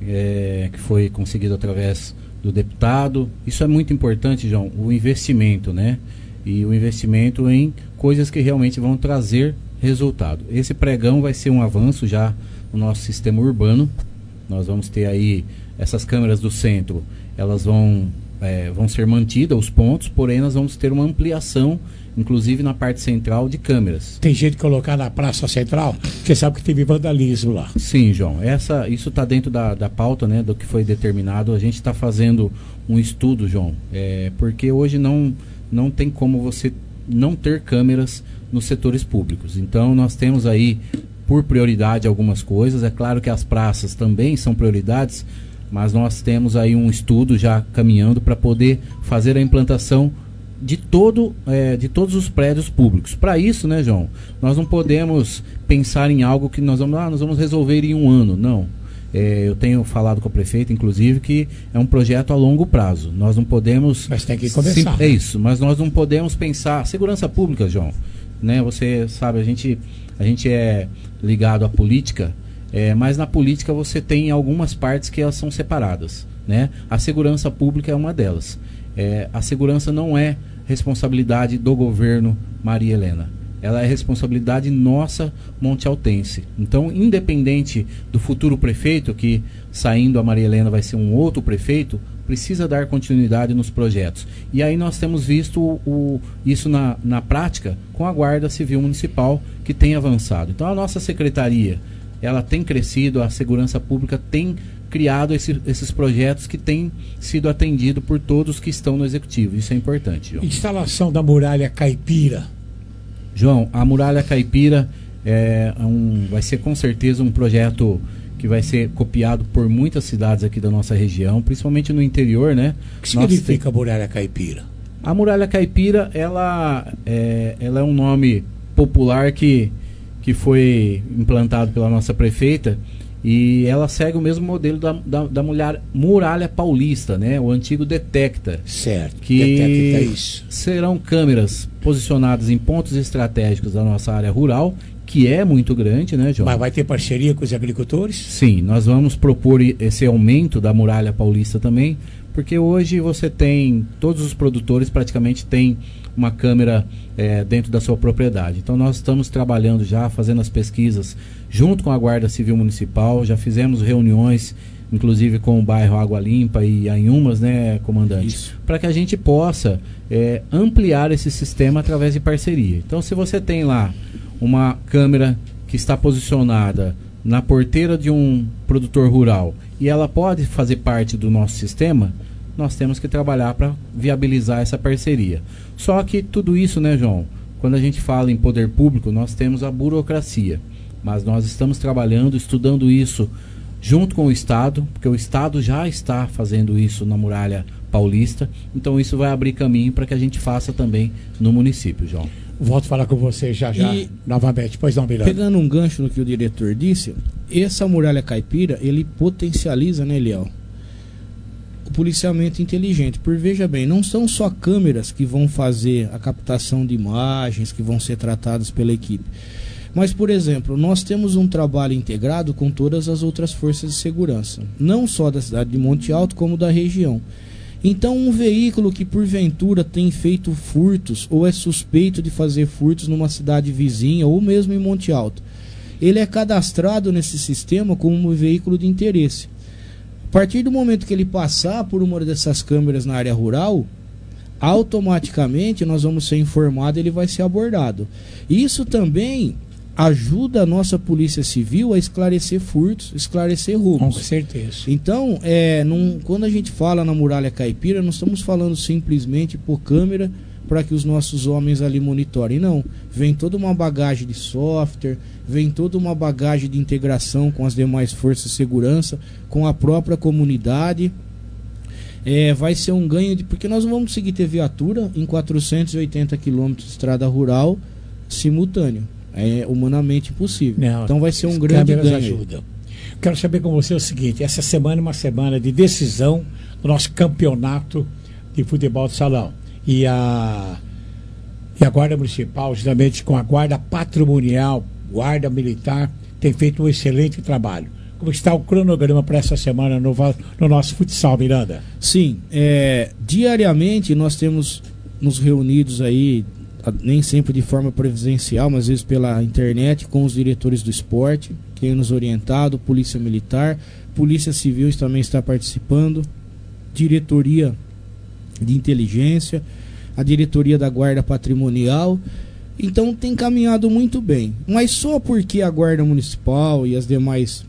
é, que foi conseguido através do deputado. Isso é muito importante, João, o investimento, né? E o investimento em coisas que realmente vão trazer resultado. Esse pregão vai ser um avanço já no nosso sistema urbano. Nós vamos ter aí essas câmeras do centro, elas vão É, vão ser mantidas os pontos, porém nós vamos ter uma ampliação, inclusive na parte central, de câmeras. Tem jeito de colocar na praça central? Porque sabe que teve vandalismo lá. Sim, João. Essa, isso está dentro da, da pauta, né, do que foi determinado. A gente está fazendo um estudo, João, é, porque hoje não, não tem como você não ter câmeras nos setores públicos. Então nós temos aí, por prioridade, algumas coisas. É claro que as praças também são prioridades, mas nós temos aí um estudo já caminhando para poder fazer a implantação de, todo, é, de todos os prédios públicos. Para isso, né, João, nós não podemos pensar em algo que nós vamos, ah, nós vamos resolver em um ano. Não. É, eu tenho falado com o prefeito, inclusive, que é um projeto a longo prazo. Nós não podemos... Mas tem que começar. Sim, é isso, mas nós não podemos pensar... Segurança pública, João, né, você sabe, a gente, a gente é ligado à política... É, mas na política você tem algumas partes que elas são separadas, né? A segurança pública é uma delas. É, a segurança não é responsabilidade do governo Maria Helena. Ela é responsabilidade nossa, montealtense. Então, independente do futuro prefeito, que saindo a Maria Helena vai ser um outro prefeito, precisa dar continuidade nos projetos. E aí nós temos visto o, o, isso na, na prática com a Guarda Civil Municipal, que tem avançado. Então, a nossa secretaria... ela tem crescido, a segurança pública tem criado esse, esses projetos que têm sido atendidos por todos que estão no executivo. Isso é importante, João. Instalação da muralha caipira. João, a Muralha Caipira é um, vai ser com certeza um projeto que vai ser copiado por muitas cidades aqui da nossa região, principalmente no interior, né? O que significa a Muralha Caipira? A Muralha Caipira, ela é, ela é um nome popular que, que foi implantado pela nossa prefeita, e ela segue o mesmo modelo da, da, da mulher, Muralha Paulista, né? O antigo Detecta. Certo, que Detecta isso. Serão câmeras posicionadas em pontos estratégicos da nossa área rural, que é muito grande, né, João? Mas vai ter parceria com os agricultores? Sim, nós vamos propor esse aumento da Muralha Paulista também, porque hoje você tem, todos os produtores praticamente têm uma câmera é, dentro da sua propriedade. Então nós estamos trabalhando já, fazendo as pesquisas junto com a Guarda Civil Municipal, já fizemos reuniões, inclusive com o bairro Água Limpa e Anhumas, né, comandante? Para que a gente possa é, ampliar esse sistema através de parceria. Então se você tem lá uma câmera que está posicionada na porteira de um produtor rural e ela pode fazer parte do nosso sistema, nós temos que trabalhar para viabilizar essa parceria. Só que tudo isso, né, João, quando a gente fala em poder público, nós temos a burocracia, mas nós estamos trabalhando, estudando isso junto com o Estado, porque o Estado já está fazendo isso na Muralha Paulista, então isso vai abrir caminho para que a gente faça também no município, João. Volto a falar com você já já, e, novamente. Pois não, Milano. Pegando um gancho no que o diretor disse, essa Muralha Caipira, ele potencializa, né, Eliel, o policiamento inteligente. Por veja bem, não são só câmeras que vão fazer a captação de imagens, que vão ser tratadas pela equipe. Mas, por exemplo, nós temos um trabalho integrado com todas as outras forças de segurança, não só da cidade de Monte Alto, como da região. Então, um veículo que porventura tem feito furtos ou é suspeito de fazer furtos numa cidade vizinha ou mesmo em Monte Alto, ele é cadastrado nesse sistema como um veículo de interesse. A partir do momento que ele passar por uma dessas câmeras na área rural, automaticamente nós vamos ser informados e ele vai ser abordado. Isso também ajuda a nossa Polícia Civil a esclarecer furtos, esclarecer roubos. Com certeza. Então, é, num, quando a gente fala na Muralha Caipira, não estamos falando simplesmente por câmera para que os nossos homens ali monitorem. Não, vem toda uma bagagem de software, vem toda uma bagagem de integração com as demais forças de segurança, com a própria comunidade. É, vai ser um ganho, de, porque nós não vamos conseguir ter viatura em quatrocentos e oitenta quilômetros de estrada rural simultâneo. É humanamente impossível. Não, então vai ser um grande ganho. Ajudam. Quero saber com você o seguinte: essa semana é uma semana de decisão do nosso campeonato de futebol de salão. E a, e a Guarda Municipal, justamente com a Guarda Patrimonial, Guarda Militar, tem feito um excelente trabalho. Como está o cronograma para essa semana no, no nosso futsal, Miranda? Sim, é, diariamente nós temos nos reunidos aí, nem sempre de forma presencial, mas às vezes pela internet, com os diretores do esporte, que tem nos orientado, Polícia Militar, Polícia Civil também está participando, diretoria de inteligência, a diretoria da Guarda Patrimonial. Então tem caminhado muito bem, mas só porque a Guarda Municipal e as demais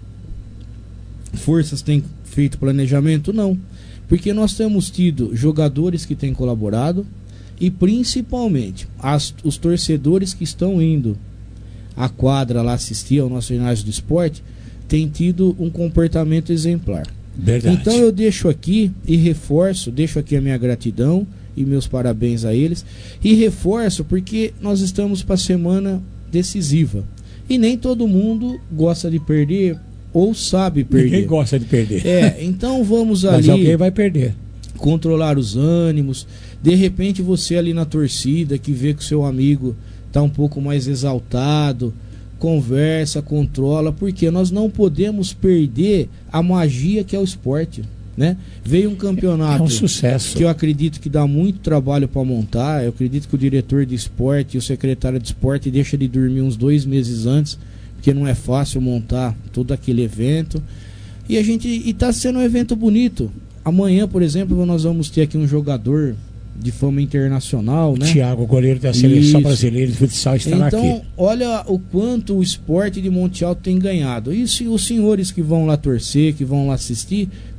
forças têm feito planejamento? Não, porque nós temos tido jogadores que têm colaborado, e principalmente as, os torcedores que estão indo à quadra lá assistir ao nosso ginásio do esporte têm tido um comportamento exemplar. Verdade. Então eu deixo aqui e reforço, deixo aqui a minha gratidão e meus parabéns a eles, e reforço porque nós estamos para a semana decisiva e nem todo mundo gosta de perder ou sabe perder. Ninguém gosta de perder. É, então vamos ali. Mas alguém vai perder. Controlar os ânimos. De repente você ali na torcida que vê que o seu amigo está um pouco mais exaltado, conversa, controla, porque nós não podemos perder a magia que é o esporte, né? Veio um campeonato, é um sucesso, que eu acredito que dá muito trabalho para montar. Eu acredito que o diretor de esporte e o secretário de esporte deixa de dormir uns dois meses antes, porque não é fácil montar todo aquele evento. E a gente e está sendo um evento bonito. Amanhã, por exemplo, nós vamos ter aqui um jogador de fama internacional, né? Tiago, goleiro da seleção Isso. brasileira de futsal, estará então, aqui. Então, olha o quanto o esporte de Monte Alto tem ganhado. E se os senhores que vão lá torcer, que vão lá assistir,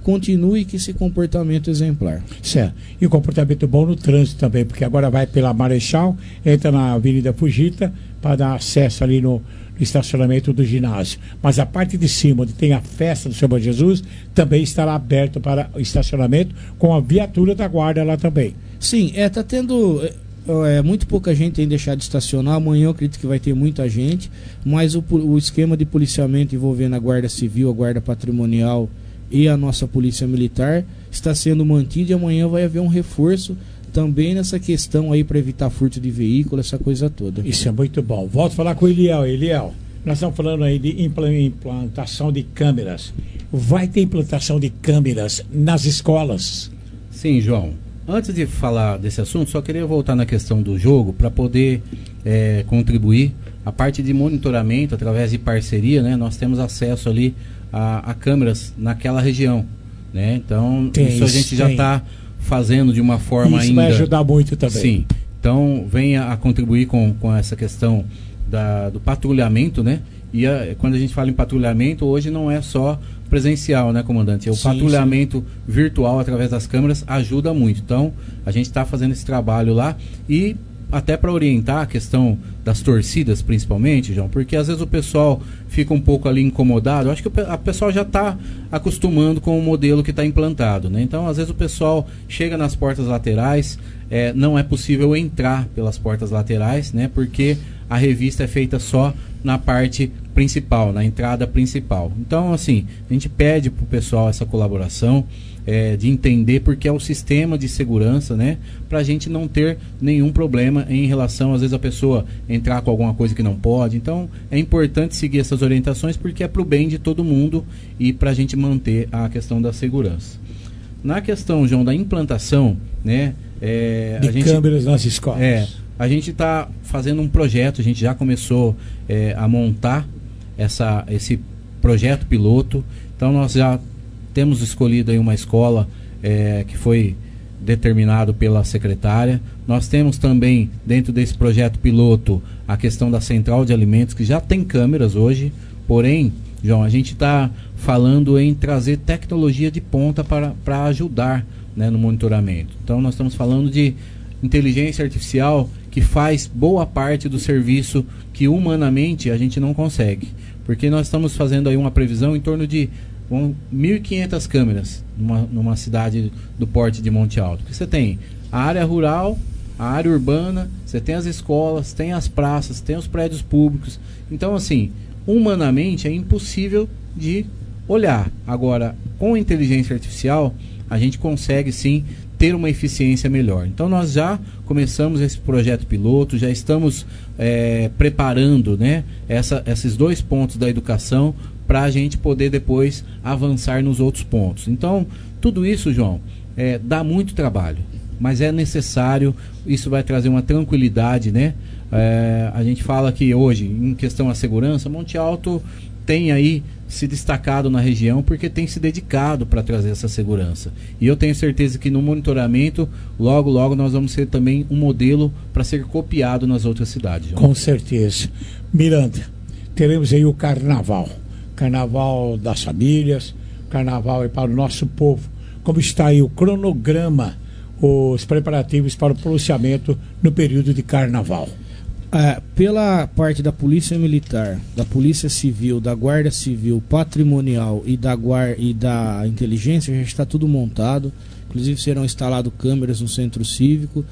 continue com esse comportamento exemplar. Certo. E o comportamento bom no trânsito também, porque agora vai pela Marechal, entra na Avenida Fujita para dar acesso ali no, no estacionamento do ginásio. Mas a parte de cima, onde tem a festa do Senhor Bom Jesus, também estará aberto para o estacionamento com a viatura da guarda lá também. Sim, é, tá tendo... É, muito pouca gente tem deixado de estacionar. Amanhã eu acredito que vai ter muita gente, mas o, o esquema de policiamento envolvendo a Guarda Civil, a Guarda Patrimonial e a nossa Polícia Militar está sendo mantido, e amanhã vai haver um reforço também nessa questão aí para evitar furto de veículo, essa coisa toda. Isso é muito bom. Volto a falar com o Eliel. Eliel, nós estamos falando aí de implantação de câmeras. Vai ter implantação de câmeras nas escolas? Sim, João. Antes de falar desse assunto, só queria voltar na questão do jogo para poder é, contribuir. A parte de monitoramento, através de parceria, né, nós temos acesso ali a, a câmeras naquela região. Né? Então, tem, isso a gente tem. já está fazendo de uma forma isso ainda... Isso vai ajudar muito também. Sim. Então, venha a contribuir com, com essa questão da, do patrulhamento, né? E a, quando a gente fala em patrulhamento, hoje não é só presencial, né, comandante? O sim, patrulhamento sim. virtual através das câmeras ajuda muito. Então, a gente está fazendo esse trabalho lá e até para orientar a questão das torcidas, principalmente, João, porque às vezes o pessoal fica um pouco ali incomodado. Eu acho que o a pessoal já está acostumando com o modelo que está implantado, né? Então, às vezes o pessoal chega nas portas laterais, é, não é possível entrar pelas portas laterais, né? Porque a revista é feita só na parte principal, na entrada principal. Então, assim, a gente pede para o pessoal essa colaboração, é, de entender porque é o sistema de segurança, né? Para a gente não ter nenhum problema em relação, às vezes, a pessoa entrar com alguma coisa que não pode. Então, é importante seguir essas orientações porque é para o bem de todo mundo e para a gente manter a questão da segurança. Na questão, João, da implantação, né? É, de a gente, câmeras nas escolas. É, a gente está fazendo um projeto, a gente já começou é, a montar essa, esse projeto piloto. Então nós já temos escolhido aí uma escola é, que foi determinado pela secretária. Nós temos também dentro desse projeto piloto a questão da central de alimentos, que já tem câmeras hoje, porém, João, a gente está falando em trazer tecnologia de ponta para, para ajudar, né, no monitoramento. Então nós estamos falando de inteligência artificial que faz boa parte do serviço que humanamente a gente não consegue. Porque nós estamos fazendo aí uma previsão em torno de um, mil e quinhentas câmeras numa, numa cidade do porte de Monte Alto. Porque você tem a área rural, a área urbana, você tem as escolas, tem as praças, tem os prédios públicos. Então, assim, humanamente é impossível de olhar. Agora, com a inteligência artificial, a gente consegue sim ter uma eficiência melhor. Então nós já começamos esse projeto piloto, já estamos é, preparando, né, essa, esses dois pontos da educação para a gente poder depois avançar nos outros pontos. Então tudo isso, João, é, dá muito trabalho, mas é necessário, isso vai trazer uma tranquilidade, né? É, a gente fala que hoje, em questão à segurança, Monte Alto tem aí se destacado na região porque tem se dedicado para trazer essa segurança. E eu tenho certeza que no monitoramento, logo, logo nós vamos ser também um modelo para ser copiado nas outras cidades. João. Com certeza. Miranda, teremos aí o carnaval. Carnaval das famílias, carnaval é para o nosso povo. Como está aí o cronograma, os preparativos para o policiamento no período de carnaval? É, pela parte da Polícia Militar, da Polícia Civil, da Guarda Civil, Patrimonial e da, guarda, e da Inteligência, já está tudo montado. Inclusive serão instaladas câmeras no Centro Cívico.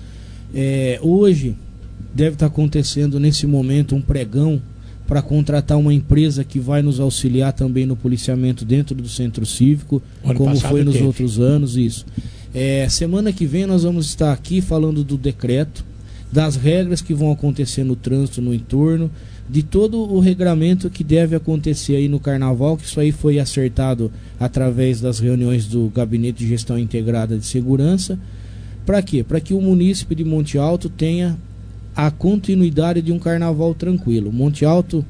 É, hoje deve estar acontecendo nesse momento um pregão para contratar uma empresa que vai nos auxiliar também no policiamento dentro do Centro Cívico, como foi nos teve. outros anos. Isso. É, semana que vem nós vamos estar aqui falando do decreto, das regras que vão acontecer no trânsito no entorno, de todo o regramento que deve acontecer aí no carnaval, que isso aí foi acertado através das reuniões do Gabinete de Gestão Integrada de Segurança. Para quê? Para que o munícipe de Monte Alto tenha a continuidade de um carnaval tranquilo. Monte Alto,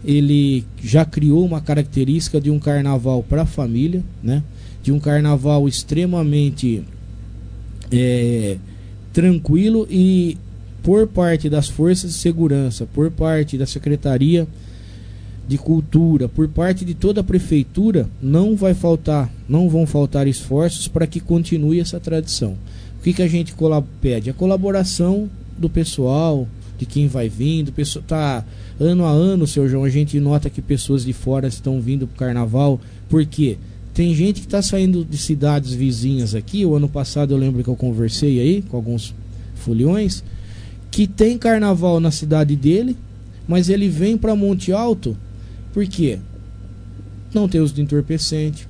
ele já criou uma característica de um carnaval para a família, né? De um carnaval extremamente é, tranquilo, e por parte das forças de segurança, por parte da secretaria, de cultura, por parte de toda a prefeitura, não vai faltar, não vão faltar esforços para que continue essa tradição. O que, que a gente pede? A colaboração do pessoal, de quem vai vindo, pessoa, tá, ano a ano, seu João, a gente nota que pessoas de fora estão vindo para o carnaval, porque tem gente que está saindo de cidades vizinhas aqui. O ano passado eu lembro que eu conversei aí com alguns foliões, que tem carnaval na cidade dele, mas ele vem para Monte Alto. Por quê? Não tem uso de entorpecente,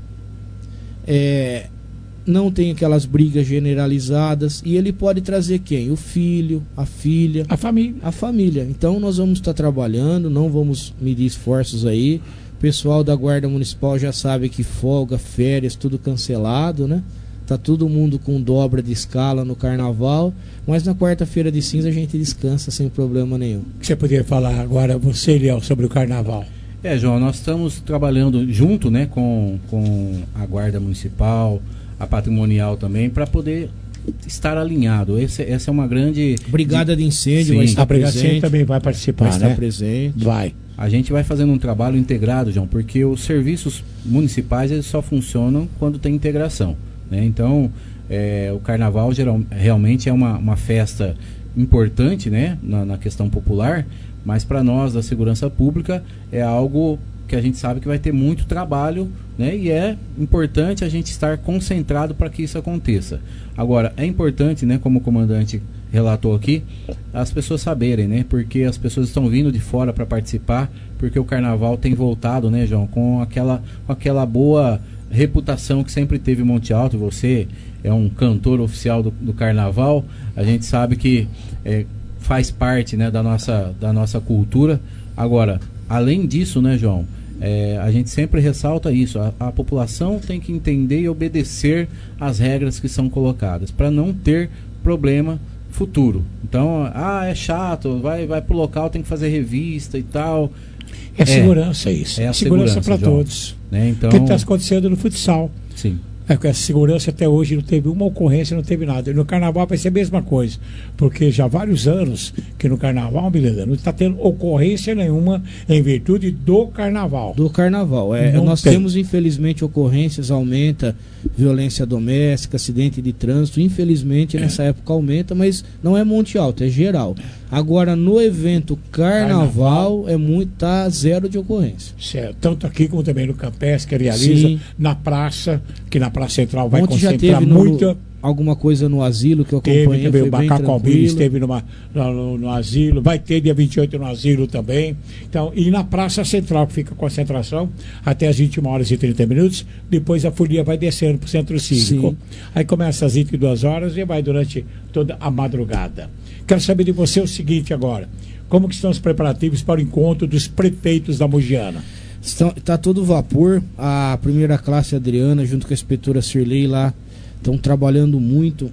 é, não tem aquelas brigas generalizadas, e ele pode trazer quem? O filho, a filha, a família. A família. Então nós vamos estar trabalhando, não vamos medir esforços aí. O pessoal da Guarda Municipal já sabe que folga, férias, tudo cancelado, né? Tá todo mundo com dobra de escala no carnaval, mas na quarta-feira de cinza a gente descansa sem problema nenhum. O que você poderia falar agora, você, Eliel, sobre o carnaval? É, João, nós estamos trabalhando junto, né, com, com a Guarda Municipal, a Patrimonial também, para poder estar alinhado. Esse, essa é uma grande... Brigada de incêndio. Sim. Vai estar a Brigada presente, também vai participar, vai estar né? presente. Vai. A gente vai fazendo um trabalho integrado, João, porque os serviços municipais eles só funcionam quando tem integração, né? Então, é, o carnaval geral, realmente é uma, uma festa importante, né, na, na questão popular, mas para nós da segurança pública é algo que a gente sabe que vai ter muito trabalho, né, e é importante a gente estar concentrado para que isso aconteça. Agora, é importante, né, como o comandante relatou aqui, as pessoas saberem, né, porque as pessoas estão vindo de fora para participar, porque o carnaval tem voltado, né, João, com aquela, com aquela boa reputação que sempre teve Monte Alto. Você é um cantor oficial do, do carnaval, a gente sabe que é, faz parte, né, da nossa, da nossa cultura. Agora, além disso, né, João, é, a gente sempre ressalta isso, a, a população tem que entender e obedecer às regras que são colocadas, para não ter problema futuro. Então, ah, é chato, vai, vai pro local, tem que fazer revista e tal. É, é segurança isso. É a segurança, segurança para todos. Né? Então... O que está acontecendo no futsal. Sim. É, com essa segurança até hoje não teve uma ocorrência, não teve nada. E no carnaval vai ser a mesma coisa, porque já há vários anos que no carnaval, beleza, não está tendo ocorrência nenhuma em virtude do carnaval. Do carnaval, é. Nós tem. temos infelizmente ocorrências, aumenta violência doméstica, acidente de trânsito, infelizmente nessa é. época aumenta, mas não é Monte Alto, é geral. Agora no evento carnaval, carnaval. é muito, tá zero de ocorrência. Certo, tanto aqui como também no Campestre, que realiza, sim, na praça, que na Praça Central vai Ontem concentrar já teve muita... No, alguma coisa no asilo que eu acompanhei, teve também, foi o Macaco Albiris esteve numa, no, no asilo, vai ter dia vinte e oito no asilo também. Então, e na Praça Central, que fica concentração até as vinte e uma horas e trinta minutos, depois a folia vai descendo para o Centro Cívico. Sim. Aí começa às vinte e duas horas e vai durante toda a madrugada. Quero saber de você o seguinte agora, como que estão os preparativos para o encontro dos prefeitos da Mogiana? Está todo vapor. A primeira classe Adriana junto com a inspetora Sirlei lá estão trabalhando muito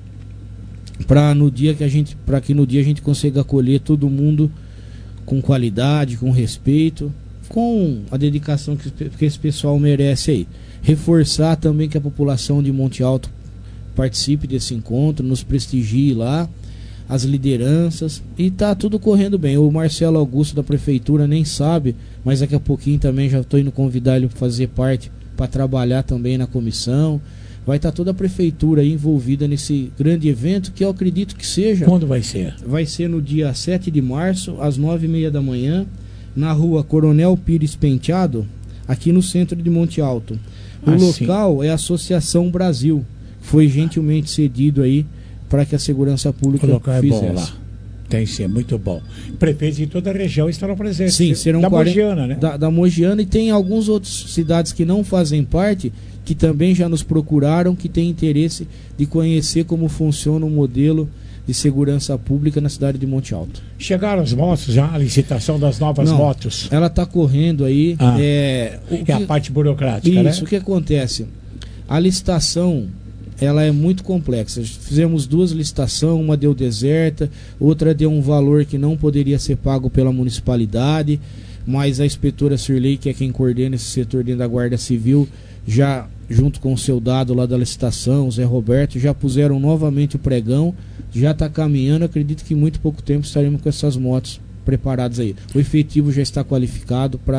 para no dia que a gente para que no dia a gente consiga acolher todo mundo com qualidade, com respeito, com a dedicação que, que esse pessoal merece aí. Reforçar também que a população de Monte Alto participe desse encontro, nos prestigie lá, as lideranças, e tá tudo correndo bem. O Marcelo Augusto da prefeitura nem sabe, mas daqui a pouquinho também já estou indo convidar ele para fazer parte, para trabalhar também na comissão. Vai estar toda a prefeitura aí envolvida nesse grande evento, que eu acredito que seja... Quando vai ser? Vai ser no dia sete de março, às nove e meia da manhã, na rua Coronel Pires Penteado, aqui no centro de Monte Alto. O ah, local sim. é a Associação Brasil, foi gentilmente cedido aí para que a segurança pública o local fizesse. É bom lá. Tem sim, muito bom. Prefeitos de toda a região estarão presentes. Sim, serão da quarenta, Mogiana, né? Da, da Mogiana, e tem algumas outras cidades que não fazem parte, que também já nos procuraram, que têm interesse de conhecer como funciona o modelo de segurança pública na cidade de Monte Alto. Chegaram as motos já, a licitação das novas não, motos? Ela está correndo aí. Ah, é o que, é a parte burocrática, isso, né? Isso, o que acontece? A licitação... ela é muito complexa. Fizemos duas licitações, uma deu deserta, outra deu um valor que não poderia ser pago pela municipalidade, mas a inspetora Sirlei, que é quem coordena esse setor dentro da Guarda Civil, já junto com o seu dado lá da licitação, o Zé Roberto, já puseram novamente o pregão, já está caminhando. Acredito que em muito pouco tempo estaremos com essas motos preparadas aí. O efetivo já está qualificado para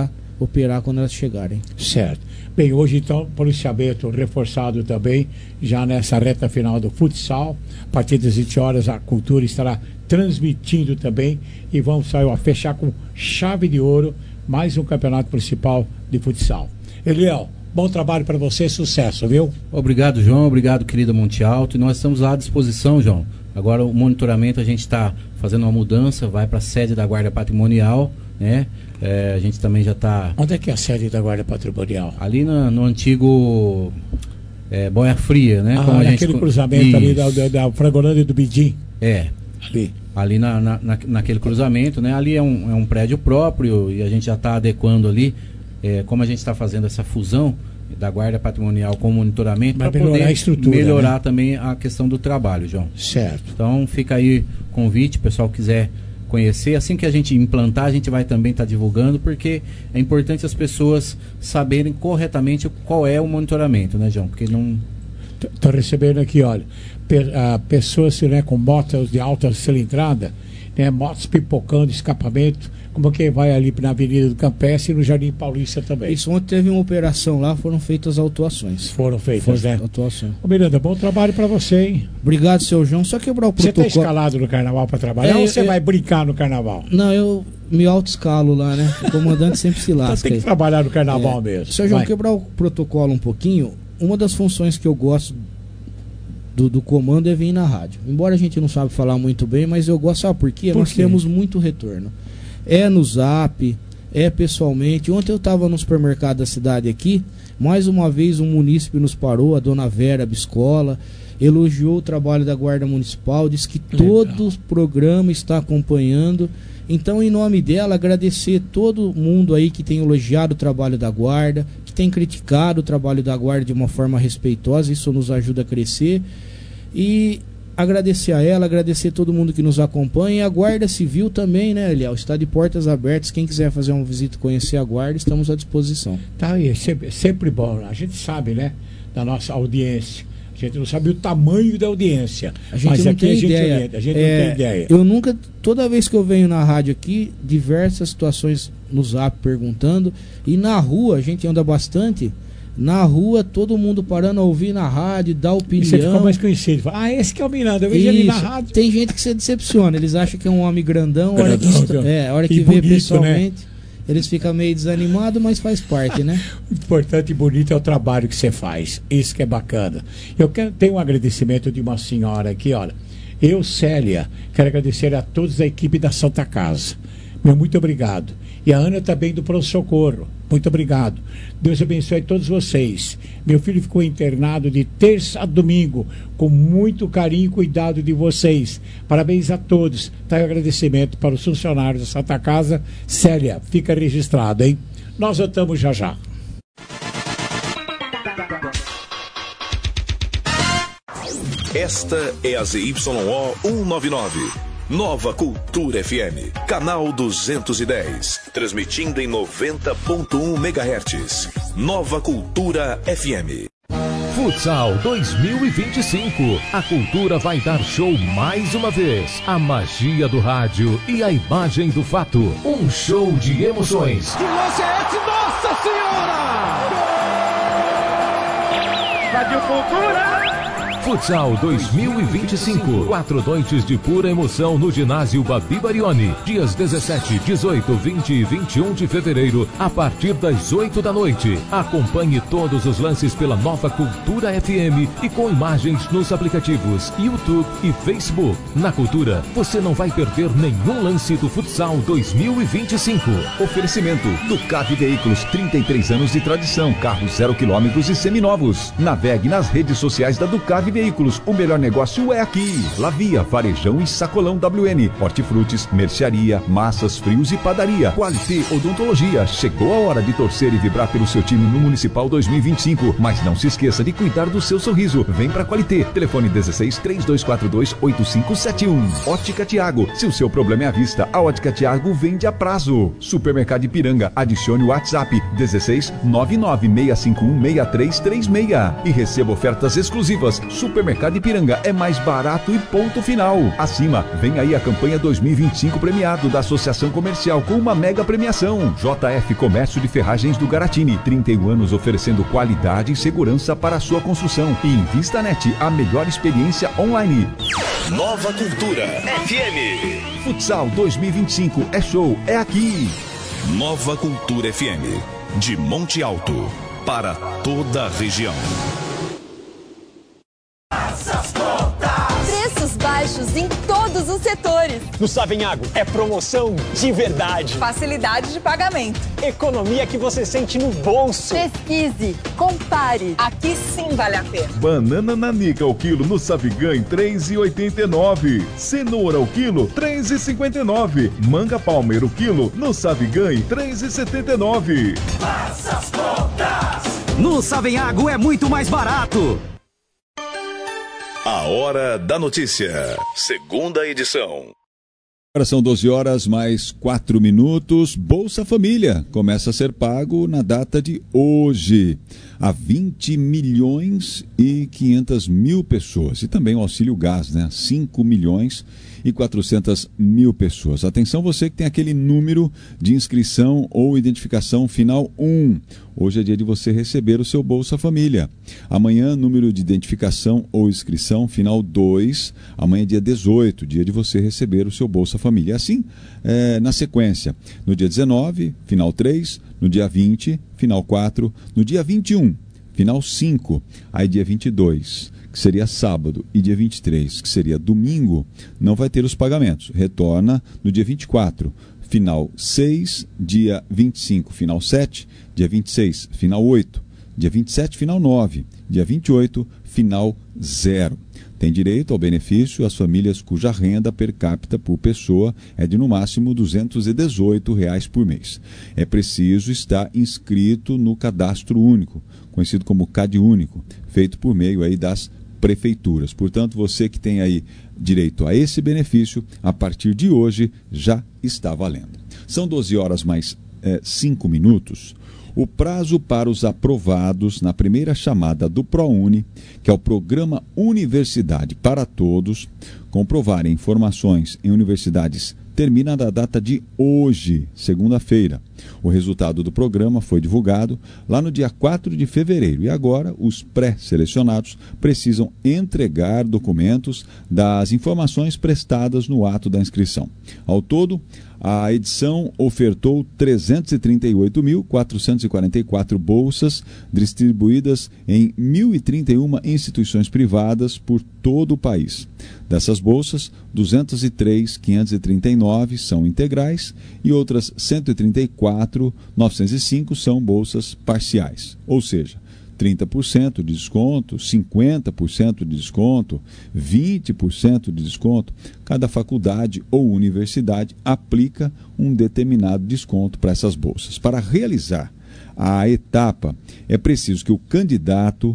operar quando elas chegarem. Certo. Bem, hoje então, policiamento reforçado também, já nessa reta final do futsal. A partir das vinte horas a Cultura estará transmitindo também e vamos sair a fechar com chave de ouro mais um campeonato principal de futsal. Eliel, bom trabalho para você, sucesso, viu? Obrigado, João, obrigado, querido Monte Alto, e nós estamos lá à disposição, João. Agora o monitoramento a gente está fazendo uma mudança, vai para a sede da Guarda Patrimonial, né? É, a gente também já está... Onde é que é a sede da Guarda Patrimonial? Ali no, no antigo é, Boia Fria, né? Ah, Como a naquele gente... cruzamento Isso. ali da, da, da Frangolândia do Bidim. É. Ali. Ali na, na, naquele cruzamento, né? Ali é um, é um prédio próprio e a gente já está adequando ali, é, como a gente está fazendo essa fusão da Guarda Patrimonial com o monitoramento, para poder a estrutura, melhorar né? também a questão do trabalho, João. Certo. Então fica aí o convite, o pessoal quiser conhecer. Assim que a gente implantar, a gente vai também estar tá divulgando, porque é importante as pessoas saberem corretamente qual é o monitoramento, né, João? Porque não... Estou recebendo aqui, olha, pe uh, pessoas, né, com motos de alta cilindrada, né, motos pipocando, escapamento, como quem vai ali na Avenida do Campestre e no Jardim Paulista também. Isso, ontem teve uma operação lá, foram feitas autuações. Foram feitas, foram né? Autuações. Ô Miranda, bom trabalho para você, hein? Obrigado, seu João. Só quebrar o protocolo. Você está escalado no Carnaval para trabalhar é, ou você é... vai brincar no Carnaval? Não, eu me auto-escalo lá, né? O comandante sempre se lasca. Então tem que trabalhar no Carnaval é. mesmo. Seu João, vai. Quebrar o protocolo um pouquinho, uma das funções que eu gosto do, do comando é vir na rádio. Embora a gente não sabe falar muito bem, mas eu gosto, sabe por quê? Por Nós quê? temos muito retorno. É no Zap, é pessoalmente. Ontem eu estava no supermercado da cidade aqui, mais uma vez um munícipe nos parou, a dona Vera Biscola, elogiou o trabalho da Guarda Municipal, disse que Legal. todo o programa está acompanhando. Então, em nome dela, agradecer todo mundo aí que tem elogiado o trabalho da Guarda, que tem criticado o trabalho da Guarda de uma forma respeitosa, isso nos ajuda a crescer. E agradecer a ela, agradecer a todo mundo que nos acompanha, e a Guarda Civil também, né, Eliel? Está de portas abertas, quem quiser fazer uma visita e conhecer a Guarda, estamos à disposição. Tá aí, é sempre, sempre bom, a gente sabe, né, da nossa audiência, a gente não sabe o tamanho da audiência, a gente mas não aqui tem a gente, ideia. Orienta, a gente é, não tem ideia. Eu nunca, toda vez que eu venho na rádio aqui, diversas situações no Zap perguntando, e na rua, a gente anda bastante. Na rua, todo mundo parando a ouvir na rádio, dar opinião. E você ficou mais conhecido. Fala, ah, esse que é o Miranda, eu vejo ele na rádio. Tem gente que se decepciona, eles acham que é um homem grandão, a hora que, Grandão, é, a hora que que bonito, vê pessoalmente, né? Eles ficam meio desanimados, mas faz parte, né? O importante e bonito é o trabalho que você faz. Isso que é bacana. Eu quero ter um agradecimento de uma senhora aqui, olha. Eu, Célia, quero agradecer a todos da equipe da Santa Casa. Meu muito obrigado. E a Ana também do Pronto Socorro. Muito obrigado. Deus abençoe todos vocês. Meu filho ficou internado de terça a domingo, com muito carinho e cuidado de vocês. Parabéns a todos. Tá aí o agradecimento para os funcionários da Santa Casa. Célia, fica registrado, hein? Nós voltamos já já. Esta é a Z Y O cento e noventa e nove. Nova Cultura F M, canal duzentos e dez, transmitindo em noventa ponto um megahertz. Nova Cultura F M. Futsal dois mil e vinte e cinco. A Cultura vai dar show mais uma vez. A magia do rádio e a imagem do fato. Um show de emoções. Que lance é esse? Nossa Senhora! Rádio Cultura! Futsal dois mil e vinte e cinco. Quatro noites de pura emoção no ginásio Babi Barioni. Dias dezessete, dezoito, vinte e vinte e um de fevereiro, a partir das oito da noite. Acompanhe todos os lances pela Nova Cultura F M e com imagens nos aplicativos YouTube e Facebook. Na Cultura, você não vai perder nenhum lance do Futsal dois mil e vinte e cinco. Oferecimento Ducati Veículos, trinta e três anos de tradição, carros zero quilômetros e seminovos. Navegue nas redes sociais da Ducati Veículos, o melhor negócio é aqui. Lavia, Varejão e Sacolão W N, Hortifrutis, mercearia, massas, frios e padaria. Qualité Odontologia. Chegou a hora de torcer e vibrar pelo seu time no Municipal dois mil e vinte e cinco, mas não se esqueça de cuidar do seu sorriso. Vem pra Qualité. Telefone dezesseis, três dois quatro dois, oito cinco sete um. Ótica Tiago. Se o seu problema é a vista, a Ótica Tiago vende a prazo. Supermercado Ipiranga. Adicione o WhatsApp dezesseis, nove nove seis cinco um, seis três três seis e receba ofertas exclusivas. Supermercado Ipiranga é mais barato e ponto final. Acima, vem aí a campanha dois mil e vinte e cinco premiado da Associação Comercial com uma mega premiação. J F Comércio de Ferragens do Garatini, trinta e um anos oferecendo qualidade e segurança para a sua construção. E InvistaNet, a melhor experiência online. Nova Cultura F M. Futsal dois mil e vinte e cinco é show, é aqui. Nova Cultura F M, de Monte Alto, para toda a região. Preços baixos em todos os setores. No Savenhago é promoção de verdade. Facilidade de pagamento. Economia que você sente no bolso. Pesquise, compare. Aqui sim vale a pena. Banana nanica ao quilo no Savigan, três reais e oitenta e nove centavos. Cenoura ao quilo, três reais e cinquenta e nove centavos. Manga palmeira o quilo no Savigan, três reais e setenta e nove centavos. Faça as contas. No Savenhago é muito mais barato. A Hora da Notícia, segunda edição. Agora são doze horas mais quatro minutos. Bolsa Família começa a ser pago na data de hoje a vinte milhões e quinhentas mil pessoas. E também o auxílio gás, né? cinco milhões e quatrocentas mil pessoas. Atenção você que tem aquele número de inscrição ou identificação final um. Hoje é dia de você receber o seu Bolsa Família. Amanhã, número de identificação ou inscrição final dois. Amanhã é dia dezoito, dia de você receber o seu Bolsa Família. Assim, é, na sequência, no dia dezenove, final três, no dia vinte, final quatro, no dia vinte e um, final cinco, aí dia vinte e dois, que seria sábado, e dia vinte e três, que seria domingo, não vai ter os pagamentos. Retorna no dia vinte e quatro, final seis, dia vinte e cinco, final sete, dia vinte e seis, final oito, dia vinte e sete, final nove, dia vinte e oito, final zero. Tem direito ao benefício as famílias cuja renda per capita por pessoa é de no máximo duzentos e dezoito reais por mês. É preciso estar inscrito no Cadastro Único, conhecido como CadÚnico, feito por meio aí das prefeituras. Portanto, você que tem aí direito a esse benefício, a partir de hoje já está valendo. São doze horas mais é, cinco minutos. O prazo para os aprovados na primeira chamada do ProUni, que é o Programa Universidade para Todos, comprovarem informações em universidades, termina na data de hoje, segunda-feira. O resultado do programa foi divulgado lá no dia quatro de fevereiro e agora os pré-selecionados precisam entregar documentos das informações prestadas no ato da inscrição. Ao todo, a edição ofertou trezentas e trinta e oito mil, quatrocentas e quarenta e quatro bolsas distribuídas em mil e trinta e uma instituições privadas por todo o país. Dessas bolsas, duzentas e três mil, quinhentas e trinta e nove são integrais e outras cento e trinta e quatro mil, novecentas e cinco são bolsas parciais, ou seja, trinta por cento de desconto, cinquenta por cento de desconto, vinte por cento de desconto. Cada faculdade ou universidade aplica um determinado desconto para essas bolsas. Para realizar a etapa, é preciso que o candidato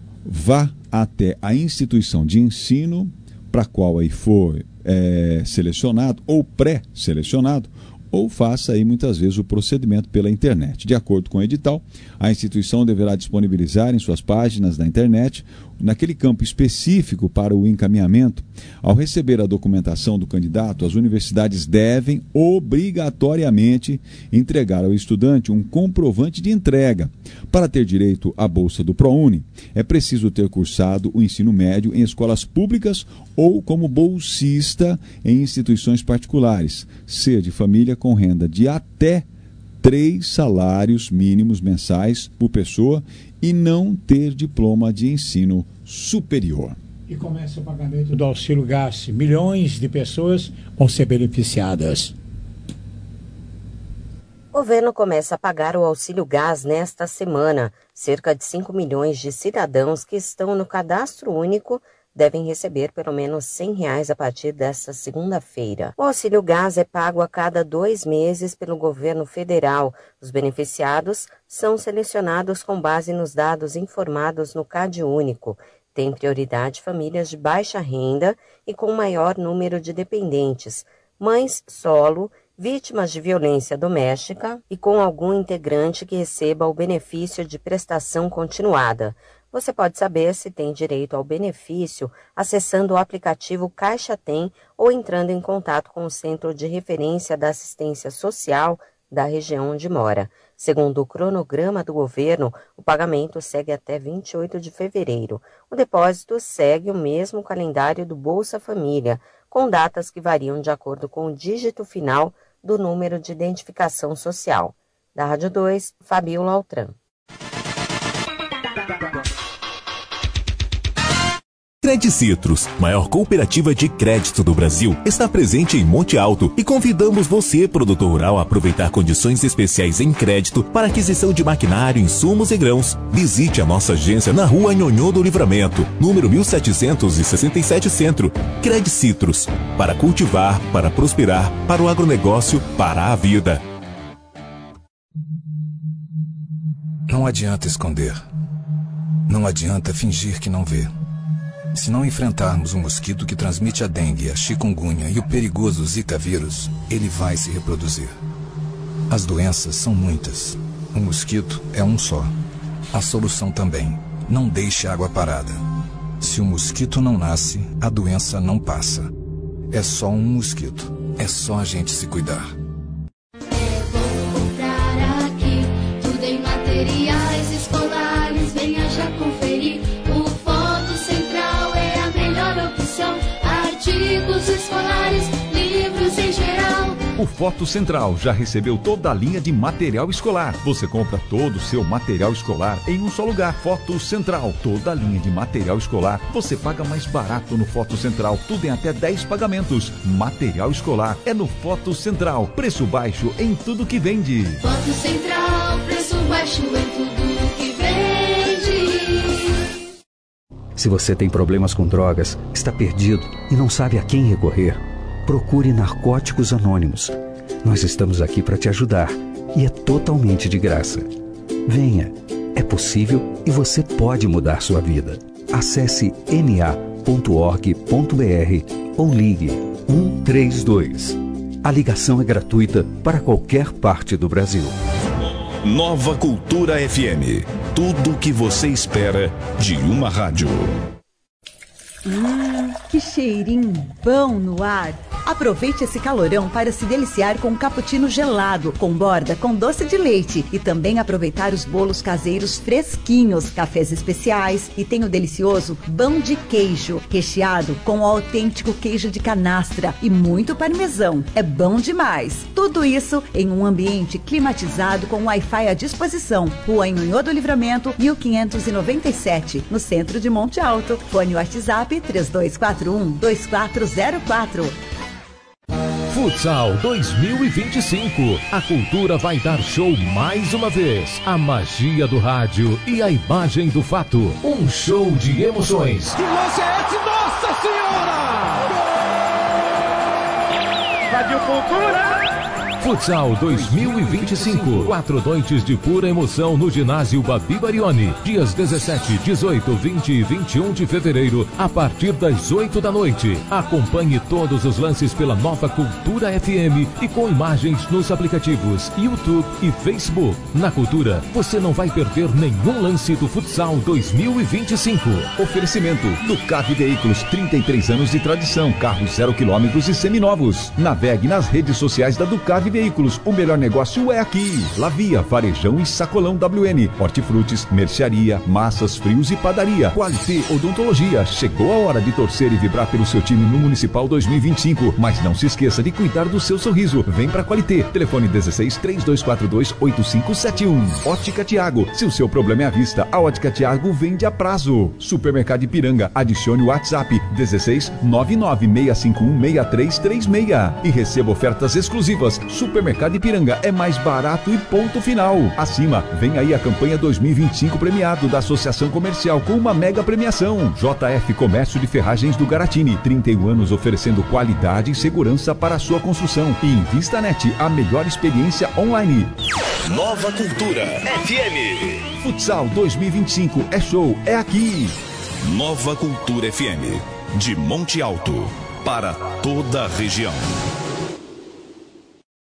vá até a instituição de ensino para a qual aí for é, selecionado ou pré-selecionado, ou faça aí muitas vezes o procedimento pela internet. De acordo com o edital, a instituição deverá disponibilizar em suas páginas da internet, naquele campo específico para o encaminhamento. Ao receber a documentação do candidato, as universidades devem obrigatoriamente entregar ao estudante um comprovante de entrega. Para ter direito à bolsa do ProUni, é preciso ter cursado o ensino médio em escolas públicas ou como bolsista em instituições particulares, ser de família com renda de até três salários mínimos mensais por pessoa e não ter diploma de ensino superior. E começa o pagamento do auxílio gás. Milhões de pessoas vão ser beneficiadas. O governo começa a pagar o auxílio gás nesta semana. Cerca de cinco milhões de cidadãos que estão no Cadastro Único devem receber pelo menos cem reais a partir desta segunda-feira. O auxílio gás é pago a cada dois meses pelo governo federal. Os beneficiados são selecionados com base nos dados informados no CadÚnico. Tem prioridade famílias de baixa renda e com maior número de dependentes, mães solo, vítimas de violência doméstica e com algum integrante que receba o benefício de prestação continuada. Você pode saber se tem direito ao benefício acessando o aplicativo Caixa Tem ou entrando em contato com o Centro de Referência da Assistência Social da região onde mora. Segundo o cronograma do governo, o pagamento segue até vinte e oito de fevereiro. O depósito segue o mesmo calendário do Bolsa Família, com datas que variam de acordo com o dígito final do número de identificação social. Da Rádio dois, Fabiola Altran. Credicitrus, maior cooperativa de crédito do Brasil, está presente em Monte Alto e convidamos você, produtor rural, a aproveitar condições especiais em crédito para aquisição de maquinário, insumos e grãos. Visite a nossa agência na Rua Nhonhô do Livramento, número mil setecentos e sessenta e sete Centro. Credicitrus, para cultivar, para prosperar, para o agronegócio, para a vida. Não adianta esconder. Não adianta fingir que não vê. Se não enfrentarmos o mosquito que transmite a dengue, a chikungunya e o perigoso Zika vírus, ele vai se reproduzir. As doenças são muitas. O mosquito é um só. A solução também. Não deixe água parada. Se o mosquito não nasce, a doença não passa. É só um mosquito. É só a gente se cuidar. Materiais escolares, venha já conferir. O Foto Central é a melhor opção. Artigos escolares, livros em geral. O Foto Central já recebeu toda a linha de material escolar. Você compra todo o seu material escolar em um só lugar. Foto Central, toda a linha de material escolar. Você paga mais barato no Foto Central. Tudo em até dez pagamentos. Material escolar é no Foto Central. Preço baixo em tudo que vende. Foto Central, preço baixo em tudo que vende. Se você tem problemas com drogas, está perdido e não sabe a quem recorrer, procure Narcóticos Anônimos. Nós estamos aqui para te ajudar e é totalmente de graça. Venha, é possível e você pode mudar sua vida. Acesse n a ponto org ponto b r ou ligue um três dois. A ligação é gratuita para qualquer parte do Brasil. Nova Cultura F M. Tudo o que você espera de uma rádio. Hum, que cheirinho bom no ar. Aproveite esse calorão para se deliciar com um cappuccino gelado, com borda com doce de leite e também aproveitar os bolos caseiros fresquinhos, cafés especiais e tem o delicioso pão de queijo, recheado com o autêntico queijo de canastra e muito parmesão. É bom demais. Tudo isso em um ambiente climatizado com Wi-Fi à disposição. Rua Nhonhô do Livramento, mil quinhentos e noventa e sete, no centro de Monte Alto. Fone WhatsApp três dois quatro um, dois quatro zero quatro. Futsal dois mil e vinte e cinco. A cultura vai dar show mais uma vez. A magia do rádio e a imagem do fato. Um show de emoções. Que lance é esse? Nossa Senhora! Rádio Cultura! Futsal dois mil e vinte e cinco. Quatro noites de pura emoção no ginásio Babi Barioni. Dias dezessete, dezoito, vinte e vinte e um de fevereiro, a partir das oito da noite. Acompanhe todos os lances pela Nova Cultura F M e com imagens nos aplicativos YouTube e Facebook. Na Cultura, você não vai perder nenhum lance do Futsal dois mil e vinte e cinco. Oferecimento Ducati Veículos, trinta e três anos de tradição, carros zero quilômetros e seminovos. Navegue nas redes sociais da Ducati Veículos, o melhor negócio é aqui. Lavia, Varejão e Sacolão W N, hortifrutis, mercearia, massas, frios e padaria. Qualité Odontologia. Chegou a hora de torcer e vibrar pelo seu time no Municipal dois mil e vinte e cinco, mas não se esqueça de cuidar do seu sorriso. Vem pra Qualité. Telefone dezesseis, três dois quatro dois, oito cinco sete um. Ótica Tiago. Se o seu problema é a vista, a Ótica Tiago vende a prazo. Supermercado Ipiranga. Adicione o WhatsApp dezesseis, nove nove seis cinco um, seis três três seis e receba ofertas exclusivas. Supermercado Ipiranga é mais barato e ponto final. Acima, vem aí a campanha dois mil e vinte e cinco premiado da Associação Comercial com uma mega premiação. J F Comércio de Ferragens do Garatini, trinta e um anos oferecendo qualidade e segurança para a sua construção. E Invistanet, a melhor experiência online. Nova Cultura F M. Futsal dois mil e vinte e cinco é show, é aqui. Nova Cultura F M, de Monte Alto, para toda a região.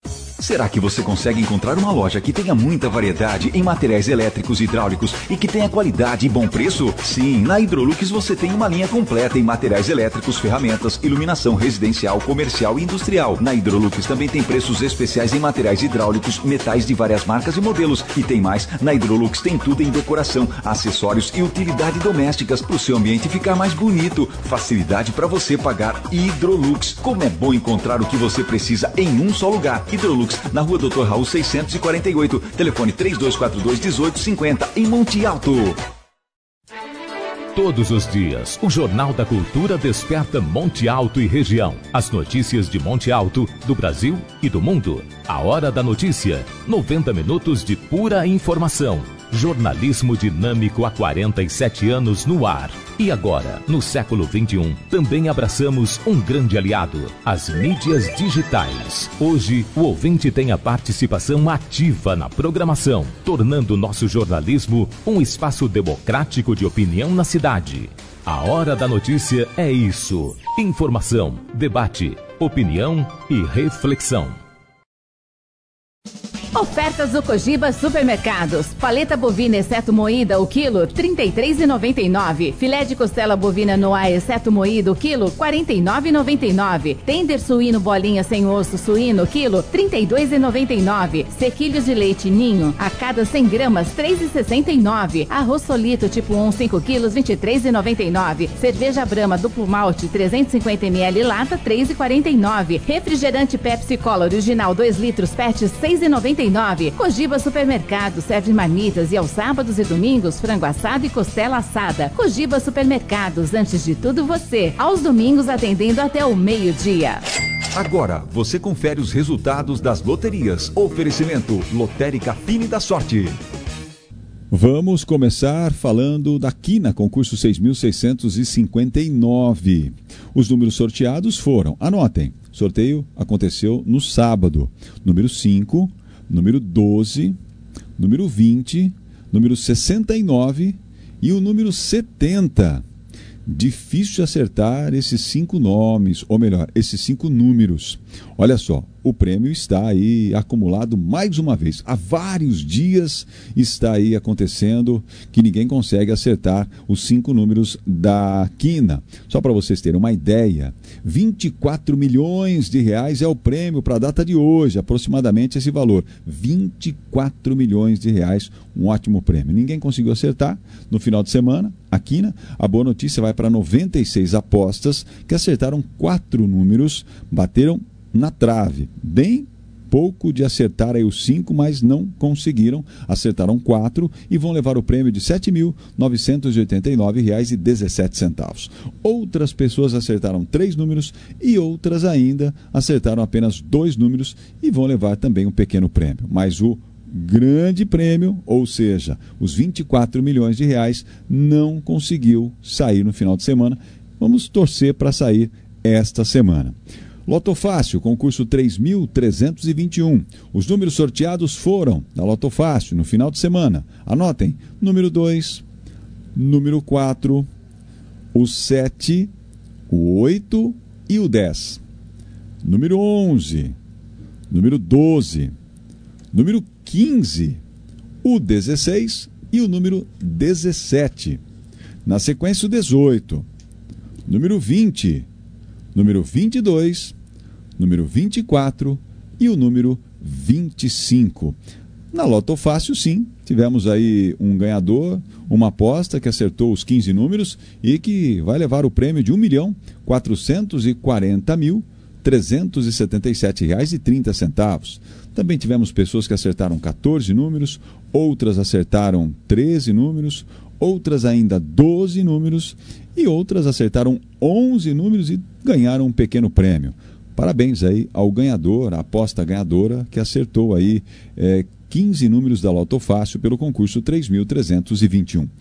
Será que você consegue encontrar uma loja que tenha muita variedade em materiais elétricos e hidráulicos e que tenha qualidade e bom preço? Sim, na Hidrolux você tem uma linha completa em materiais elétricos, ferramentas, iluminação residencial, comercial e industrial. Na Hidrolux também tem preços especiais em materiais hidráulicos, metais de várias marcas e modelos. E tem mais, na Hidrolux tem tudo em decoração, acessórios e utilidades domésticas para o seu ambiente ficar mais bonito. Facilidade para você pagar. Hidrolux. Como é bom encontrar o que você precisa em um só lugar. Hidrolux, na rua doutor Raul seiscentos e quarenta e oito, telefone três dois quatro dois, um oito cinco zero, em Monte Alto. Todos os dias, o Jornal da Cultura desperta Monte Alto e região. As notícias de Monte Alto, do Brasil e do mundo. A Hora da Notícia. noventa minutos de pura informação. Jornalismo dinâmico há quarenta e sete anos no ar. E agora, no século vinte e um, também abraçamos um grande aliado, as mídias digitais. Hoje, o ouvinte tem a participação ativa na programação, tornando nosso jornalismo um espaço democrático de opinião na cidade. A Hora da Notícia é isso. Informação, debate, opinião e reflexão. Ofertas do Cogiba Supermercados. Paleta bovina exceto moída, o quilo, trinta e três reais e noventa e nove centavos. Filé de costela bovina Noa exceto moído, o quilo, quarenta e nove reais e noventa e nove centavos. Tender suíno bolinha sem osso suíno, quilo, trinta e dois reais e noventa e nove centavos. Sequilhos de leite ninho, a cada cem gramas, três reais e sessenta e nove centavos. Arroz solito tipo um, cinco quilos, vinte e três reais e noventa e nove centavos. Cerveja Brahma duplo malte, trezentos e cinquenta mililitros, lata, três reais e quarenta e nove centavos. Refrigerante Pepsi Cola original, dois litros, pet, seis reais e noventa e nove centavos. Cogiba Supermercado serve marmitas e aos sábados e domingos frango assado e costela assada. Cogiba Supermercados, antes de tudo você. Aos domingos atendendo até o meio-dia. Agora, você confere os resultados das loterias. Oferecimento Lotérica Fine da Sorte. Vamos começar falando da Quina, concurso seis mil seiscentos e cinquenta e nove. Os números sorteados foram, anotem, sorteio aconteceu no sábado, número cinco, número doze, número vinte, número sessenta e nove e o número setenta. Difícil de acertar esses cinco nomes, ou melhor, esses cinco números. Olha só, o prêmio está aí acumulado mais uma vez. Há vários dias está aí acontecendo que ninguém consegue acertar os cinco números da Quina. Só para vocês terem uma ideia, vinte e quatro milhões de reais é o prêmio para a data de hoje, aproximadamente esse valor. vinte e quatro milhões de reais, um ótimo prêmio. Ninguém conseguiu acertar no final de semana. A Quina, a boa notícia vai para noventa e seis apostas que acertaram quatro números, bateram na trave. Bem pouco de acertar aí os cinco, mas não conseguiram. Acertaram quatro e vão levar o prêmio de sete mil novecentos e oitenta e nove reais e dezessete centavos. Outras pessoas acertaram três números e outras ainda acertaram apenas dois números e vão levar também um pequeno prêmio. Mas o grande prêmio, ou seja, os vinte e quatro milhões de reais, não conseguiu sair no final de semana. Vamos torcer para sair esta semana. Loto Fácil, concurso três mil trezentos e vinte e um. Os números sorteados foram, na Loto Fácil, no final de semana. Anotem, número dois, número quatro, o sete, o oito e o dez. Número onze, número doze, número quinze, o dezesseis e o número dezessete. Na sequência, o dezoito, número vinte, número vinte e dois, número vinte e quatro e o número vinte e cinco. Na Loto Fácil, sim, tivemos aí um ganhador, uma aposta que acertou os quinze números e que vai levar o prêmio de um milhão quatrocentos e quarenta mil trezentos e setenta e sete reais e trinta centavos. Também tivemos pessoas que acertaram quatorze números, outras acertaram treze números, outras ainda doze números e outras acertaram onze números e ganharam um pequeno prêmio. Parabéns aí ao ganhador, a aposta ganhadora que acertou aí é, quinze números da Loto Fácil pelo concurso três mil trezentos e vinte e um.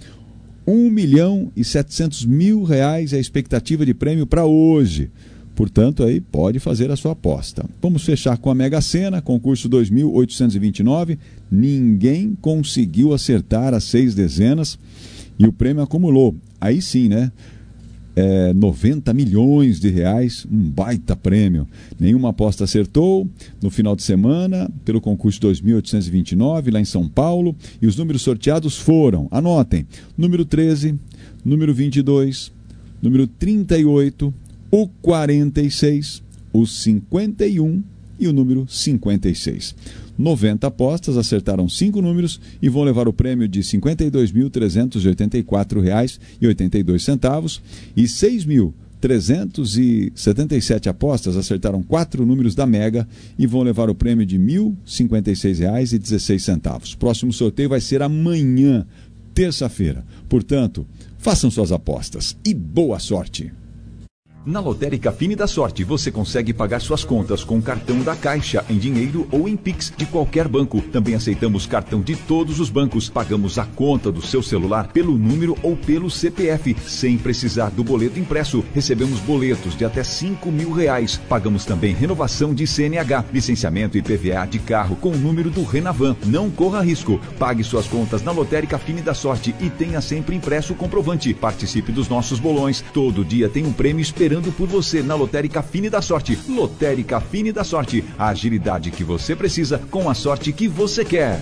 um milhão e setecentos mil reais é a expectativa de prêmio para hoje. Portanto, aí pode fazer a sua aposta. Vamos fechar com a Mega Sena, concurso dois mil oitocentos e vinte e nove. Ninguém conseguiu acertar as seis dezenas e o prêmio acumulou. Aí sim, né? É, noventa milhões de reais, um baita prêmio. Nenhuma aposta acertou no final de semana, pelo concurso dois mil oitocentos e vinte e nove, lá em São Paulo, e os números sorteados foram, anotem, número treze, número vinte e dois, número trinta e oito, o quarenta e seis, o cinquenta e um e o número cinquenta e seis. noventa apostas, acertaram cinco números e vão levar o prêmio de cinquenta e dois mil trezentos e oitenta e quatro reais e oitenta e dois centavos, e seis mil trezentos e setenta e sete apostas acertaram quatro números da Mega e vão levar o prêmio de mil e cinquenta e seis reais e dezesseis centavos. Próximo sorteio vai ser amanhã, terça-feira. Portanto, façam suas apostas e boa sorte! Na Lotérica Fine da Sorte, você consegue pagar suas contas com cartão da Caixa, em dinheiro ou em Pix de qualquer banco. Também aceitamos cartão de todos os bancos. Pagamos a conta do seu celular pelo número ou pelo C P F, sem precisar do boleto impresso. Recebemos boletos de até cinco mil reais. Pagamos também renovação de C N H, licenciamento e I P V A de carro com o número do Renavan. Não corra risco. Pague suas contas na Lotérica Fine da Sorte e tenha sempre impresso o comprovante. Participe dos nossos bolões. Todo dia tem um prêmio esperando por você na Lotérica Fine da Sorte. Lotérica Fine da Sorte. A agilidade que você precisa com a sorte que você quer.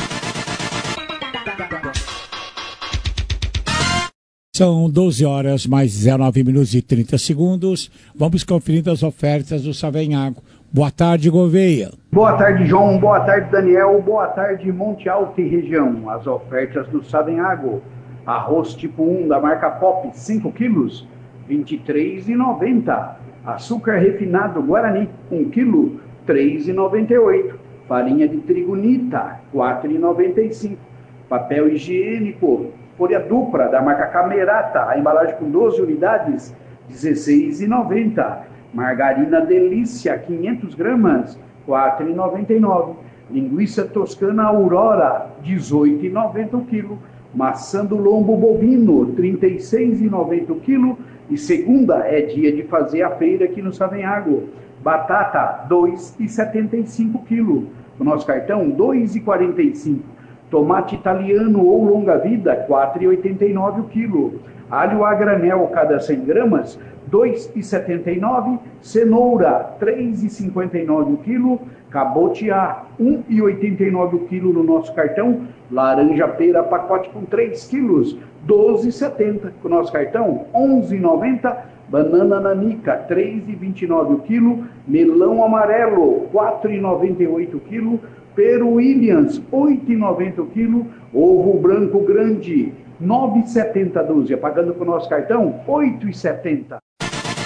São doze horas mais dezenove minutos e trinta segundos. Vamos conferindo as ofertas do Savenhago. Boa tarde, Gouveia. Boa tarde, João. Boa tarde, Daniel. Boa tarde, Monte Alto e região. As ofertas do Savenhago. Arroz tipo um da marca Pop, cinco quilos, vinte e três reais e noventa centavos. Açúcar refinado Guarani, um quilo, três reais e noventa e oito centavos. Farinha de trigo Nita, quatro reais e noventa e cinco centavos. Papel higiênico folha dupla da marca Camerata, a embalagem com doze unidades, dezesseis reais e noventa centavos. Margarina Delícia, quinhentas gramas, quatro reais e noventa e nove centavos. Linguiça toscana Aurora, dezoito reais e noventa centavos o quilo. Maçã do lombo bovino, trinta e seis reais e noventa centavos o quilo. E segunda é dia de fazer a feira aqui no Savenhago. Batata, dois reais e setenta e cinco centavos o quilo. O nosso cartão, dois reais e quarenta e cinco centavos. Tomate italiano ou longa vida, quatro reais e oitenta e nove centavos o quilo. Alho a granel, cada cem gramas, dois reais e setenta e nove centavos. Cenoura, três reais e cinquenta e nove centavos o quilo. Cabotiá, um real e oitenta e nove centavos o quilo no nosso cartão. Laranja pera, pacote com três quilos, doze reais e setenta centavos. Com o nosso cartão, onze reais e noventa centavos. Banana nanica, três reais e vinte e nove centavos o quilo. Melão amarelo, quatro reais e noventa e oito centavos o quilo. Peru Williams, oito reais e noventa centavos o quilo. Ovo branco grande, nove reais e setenta centavos a dúzia. Pagando com o nosso cartão, oito reais e setenta centavos.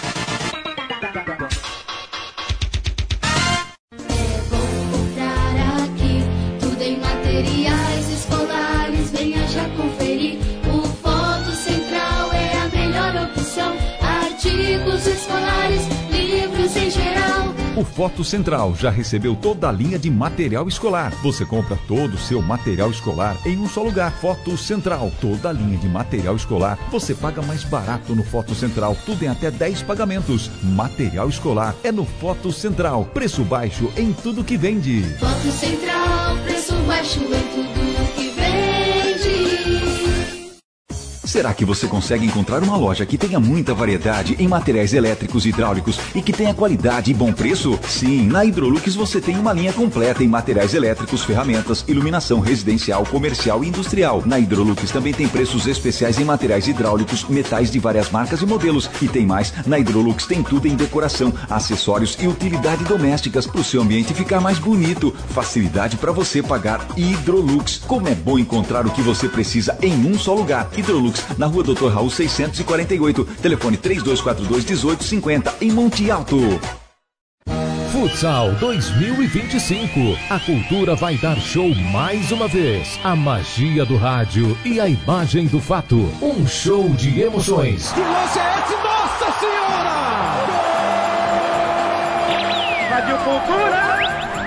Materiais escolares, venha já conferir. O Foto Central é a melhor opção. Artigos escolares, livros em geral. O Foto Central já recebeu toda a linha de material escolar. Você compra todo o seu material escolar em um só lugar. Foto Central, toda a linha de material escolar. Você paga mais barato no Foto Central. Tudo em até dez pagamentos. Material escolar é no Foto Central. Preço baixo em tudo que vende. Foto Central, preço baixo em tudo que vende. Será que você consegue encontrar uma loja que tenha muita variedade em materiais elétricos e hidráulicos e que tenha qualidade e bom preço? Sim, na Hidrolux você tem uma linha completa em materiais elétricos, ferramentas, iluminação residencial, comercial e industrial. Na Hidrolux também tem preços especiais em materiais hidráulicos, metais de várias marcas e modelos. E tem mais, na Hidrolux tem tudo em decoração, acessórios e utilidade domésticas para o seu ambiente ficar mais bonito. Facilidade para você pagar. Hidrolux. Como é bom encontrar o que você precisa em um só lugar. Hidrolux, na rua doutor Raul seiscentos e quarenta e oito, telefone três dois quatro dois, um oito cinco zero, em Monte Alto. Futsal dois mil e vinte e cinco. A cultura vai dar show mais uma vez. A magia do rádio e a imagem do fato. Um show de emoções. Que lance é esse? Nossa Senhora! Rádio Cultura!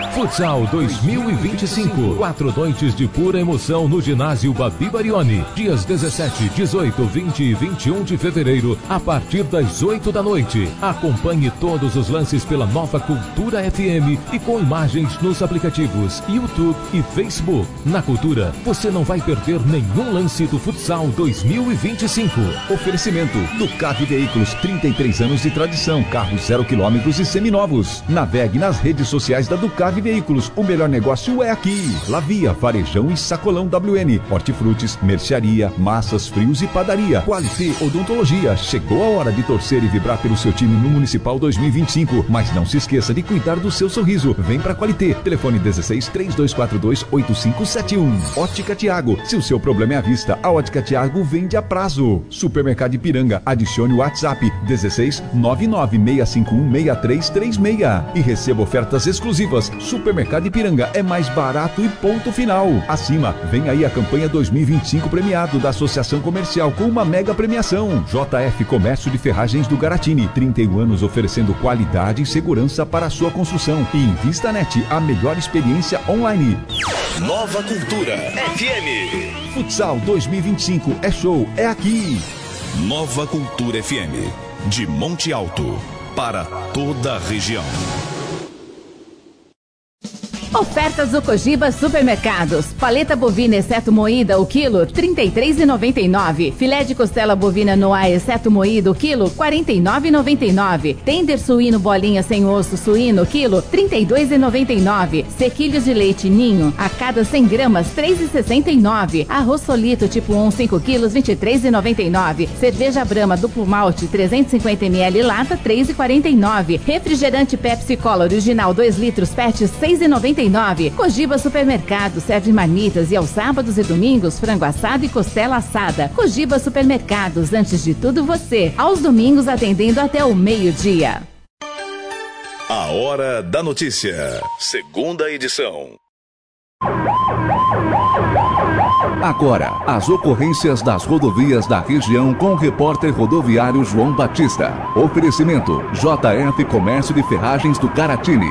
Futsal dois mil e vinte e cinco. Quatro noites de pura emoção no ginásio Babi Barioni. Dias dezessete, dezoito, vinte e vinte e um de fevereiro, a partir das oito da noite. Acompanhe todos os lances pela Nova Cultura F M e com imagens nos aplicativos YouTube e Facebook. Na Cultura, você não vai perder nenhum lance do Futsal dois mil e vinte e cinco. Oferecimento Ducati Veículos, trinta e três anos de tradição, carros zero quilômetros e seminovos. Navegue nas redes sociais da Ducati Veículos, o melhor negócio é aqui. Lavia, Varejão e Sacolão W N, hortifrutis, mercearia, massas, frios e padaria. Qualité Odontologia, chegou a hora de torcer e vibrar pelo seu time no Municipal dois mil e vinte e cinco, mas não se esqueça de cuidar do seu sorriso. Vem pra Qualité, telefone dezesseis, três dois quatro dois, oito cinco sete um. Ótica Tiago, se o seu problema é a vista, a Ótica Tiago vende a prazo. Supermercado Ipiranga, adicione o WhatsApp dezesseis, nove nove seis cinco um, seis três três seis e receba ofertas exclusivas. Supermercado Ipiranga é mais barato e ponto final. Acima, vem aí a campanha dois mil e vinte e cinco premiado da Associação Comercial com uma mega premiação. J F Comércio de Ferragens do Garatini, trinta e um anos oferecendo qualidade e segurança para a sua construção. E Invistanet, a melhor experiência online. Nova Cultura F M. Futsal dois mil e vinte e cinco é show, é aqui. Nova Cultura F M, de Monte Alto, para toda a região. Ofertas do Cogiba Supermercados. Paleta bovina exceto moída, o quilo, trinta e três reais e noventa e nove centavos. Filé de costela bovina Noa exceto moída, o quilo, quarenta e nove reais e noventa e nove centavos. Tender suíno bolinha sem osso suíno, quilo, trinta e dois reais e noventa e nove centavos. Sequilhos de leite ninho, a cada cem gramas, três reais e sessenta e nove centavos. Arroz solito tipo um, cinco quilos, vinte e três reais e noventa e nove centavos. Cerveja Brahma duplo malte, trezentos e cinquenta mililitros lata, três reais e quarenta e nove centavos. Refrigerante Pepsi Cola original dois litros, pet, seis reais e noventa e nove centavos. Cogiba Supermercado serve marmitas e aos sábados e domingos frango assado e costela assada. Cogiba Supermercados, antes de tudo você. Aos domingos atendendo até o meio-dia. A Hora da Notícia, segunda edição. Agora, as ocorrências das rodovias da região com o repórter rodoviário João Batista. Oferecimento J F Comércio de Ferragens do Garatini.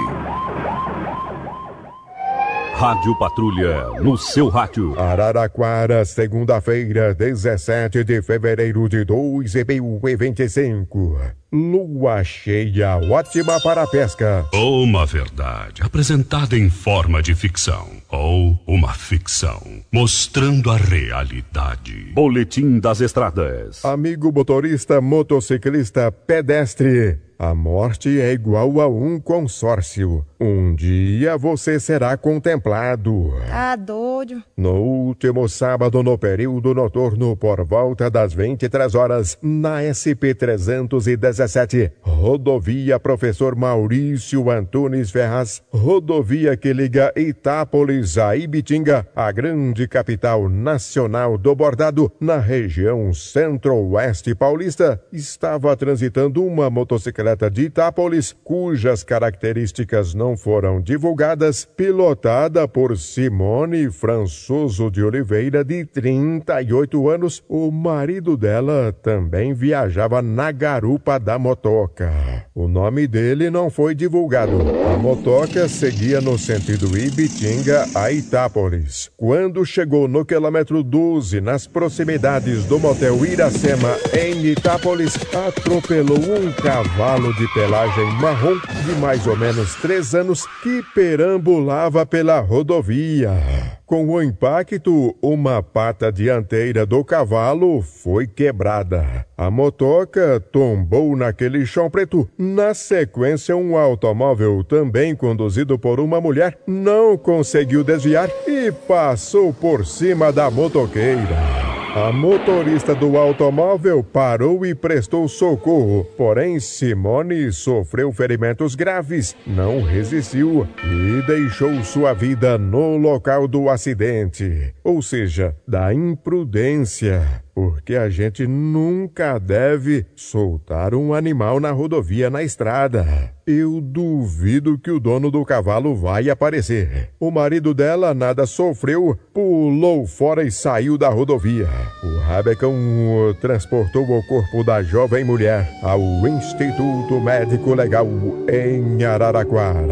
Rádio Patrulha, no seu rádio. Araraquara, segunda-feira, dezessete de fevereiro de dois mil e vinte e cinco. Lua cheia, ótima para a pesca. Uma verdade apresentada em forma de ficção. Ou uma ficção mostrando a realidade. Boletim das estradas. Amigo motorista, motociclista, pedestre. A morte é igual a um consórcio. Um dia você será contemplado. Tá doido. No último sábado, no período noturno, por volta das vinte e três horas, na S P trezentos e dezessete, rodovia Professor Maurício Antunes Ferraz, rodovia que liga Itápolis a Ibitinga, a grande capital nacional do bordado, na região centro-oeste paulista, estava transitando uma motocicleta de Itápolis, cujas características não foram divulgadas, pilotada por Simone Françoso de Oliveira, de trinta e oito anos. O marido dela também viajava na garupa da motoca. O nome dele não foi divulgado. A motoca seguia no sentido Ibitinga a Itápolis. Quando chegou no quilômetro doze, nas proximidades do motel Iracema, em Itápolis, atropelou um cavalo de pelagem marrom de mais ou menos três anos que perambulava pela rodovia. Com o impacto, uma pata dianteira do cavalo foi quebrada. A motoca tombou naquele chão preto. Na sequência, um automóvel, também conduzido por uma mulher, não conseguiu desviar e passou por cima da motoqueira. A motorista do automóvel parou e prestou socorro, porém Simone sofreu ferimentos graves, não resistiu e deixou sua vida no local do acidente, ou seja, da imprudência, porque a gente nunca deve soltar um animal na rodovia, na estrada. Eu duvido que o dono do cavalo vai aparecer. O marido dela nada sofreu, pulou fora e saiu da rodovia. O rabecão transportou o corpo da jovem mulher ao Instituto Médico Legal em Araraquara.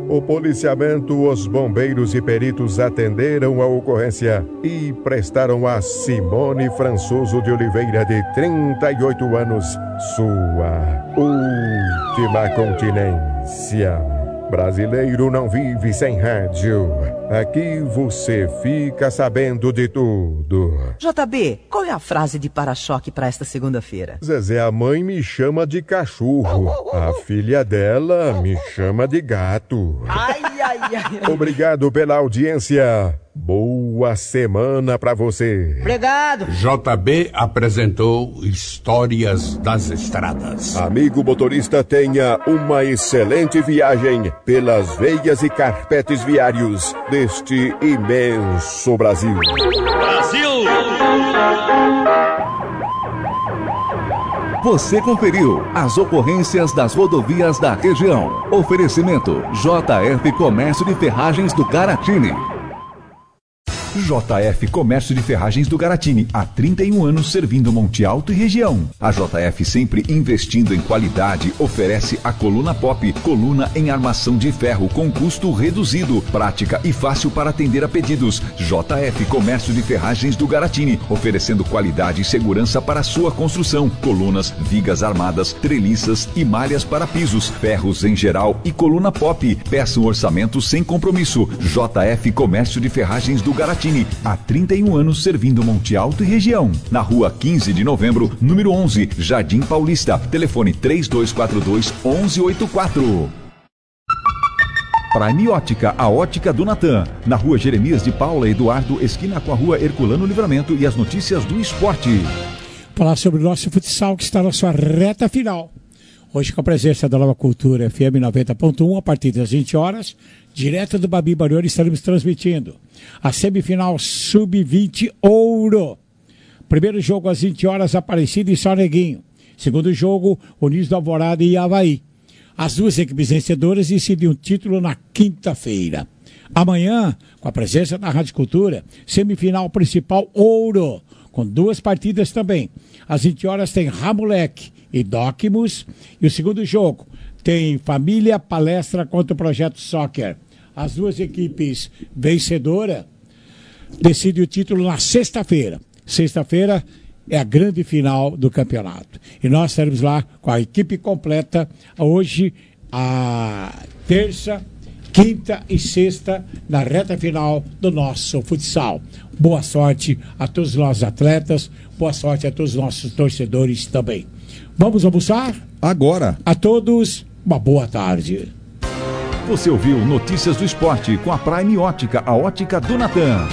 O policiamento, os bombeiros e peritos atenderam a ocorrência e prestaram a Simone Françoso de Oliveira, de trinta e oito anos, sua última continência. Brasileiro não vive sem rádio. Aqui você fica sabendo de tudo. J B, qual é a frase de para-choque para esta segunda-feira? Zezé, a mãe me chama de cachorro. A filha dela me chama de gato. Ai, ai, ai, ai. Obrigado pela audiência. Boa semana pra você. Obrigado. J B apresentou Histórias das Estradas. Amigo motorista, tenha uma excelente viagem pelas veias e carpetes viários deste imenso Brasil. Brasil! Você conferiu as ocorrências das rodovias da região. Oferecimento J F Comércio de Ferragens do Garatini. J F Comércio de Ferragens do Garatini, há trinta e um anos servindo Monte Alto e região. A J F, sempre investindo em qualidade, oferece a coluna Pop, coluna em armação de ferro com custo reduzido, prática e fácil para atender a pedidos. J F Comércio de Ferragens do Garatini, oferecendo qualidade e segurança para sua construção. Colunas, vigas armadas, treliças e malhas para pisos, ferros em geral e coluna Pop. Peça um orçamento sem compromisso. J F Comércio de Ferragens do Garatini, há trinta e um anos servindo Monte Alto e região. Na rua quinze de novembro, número onze, Jardim Paulista. Telefone três dois quatro dois, um um oito quatro. Prime Ótica, a ótica do Natan. Na rua Jeremias de Paula Eduardo, esquina com a rua Herculano Livramento, e as notícias do esporte. Falar sobre o nosso futsal, que está na sua reta final. Hoje, com a presença da Nova Cultura F M noventa ponto um, a partir das vinte horas, direto do Babi Barioni, estaremos transmitindo a semifinal sub vinte Ouro. Primeiro jogo às vinte horas, Aparecida e São Neguinho. Segundo jogo, Unidos do Alvorada e Avaí. As duas equipes vencedoras decidem o título na quinta-feira. Amanhã, com a presença da Rádio Cultura, semifinal principal Ouro, com duas partidas também. Às vinte horas tem Ramoleque e Docmus. E o segundo jogo tem Família Palestra contra o Projeto Soccer. As duas equipes vencedoras decidem o título na sexta-feira. Sexta-feira é a grande final do campeonato. E nós estaremos lá com a equipe completa hoje, a terça, quinta e sexta, na reta final do nosso futsal. Boa sorte a todos os nossos atletas, boa sorte a todos os nossos torcedores também. Vamos almoçar? Agora. A todos, uma boa tarde. Você ouviu Notícias do Esporte com a Prime Ótica, a ótica do Natan.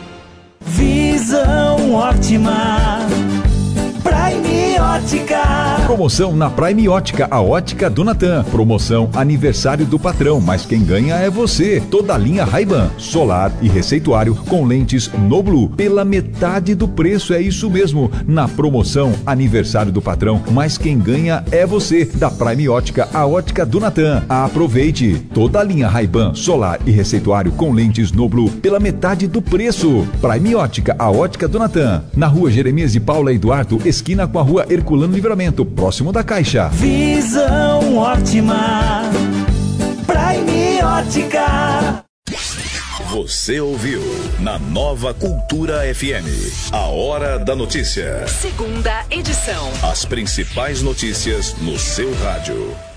Visão ótima, Prime Ótica. Promoção na Prime Ótica, a ótica do Natan. Promoção aniversário do patrão, mas quem ganha é você. Toda a linha Ray-Ban, solar e receituário com lentes no Blue pela metade do preço, é isso mesmo. Na promoção aniversário do patrão, mas quem ganha é você. Da Prime Ótica, a ótica do Natan. Aproveite. Toda a linha Ray-Ban, solar e receituário com lentes no Blue pela metade do preço. Prime Ótica, a ótica do Natan. Na rua Jeremias de Paula Eduardo, esquina com a rua Herculano Livramento, próximo da Caixa. Visão ótima, Prime Ótica. Você ouviu na Nova Cultura F M, a Hora da Notícia. Segunda edição. As principais notícias no seu rádio.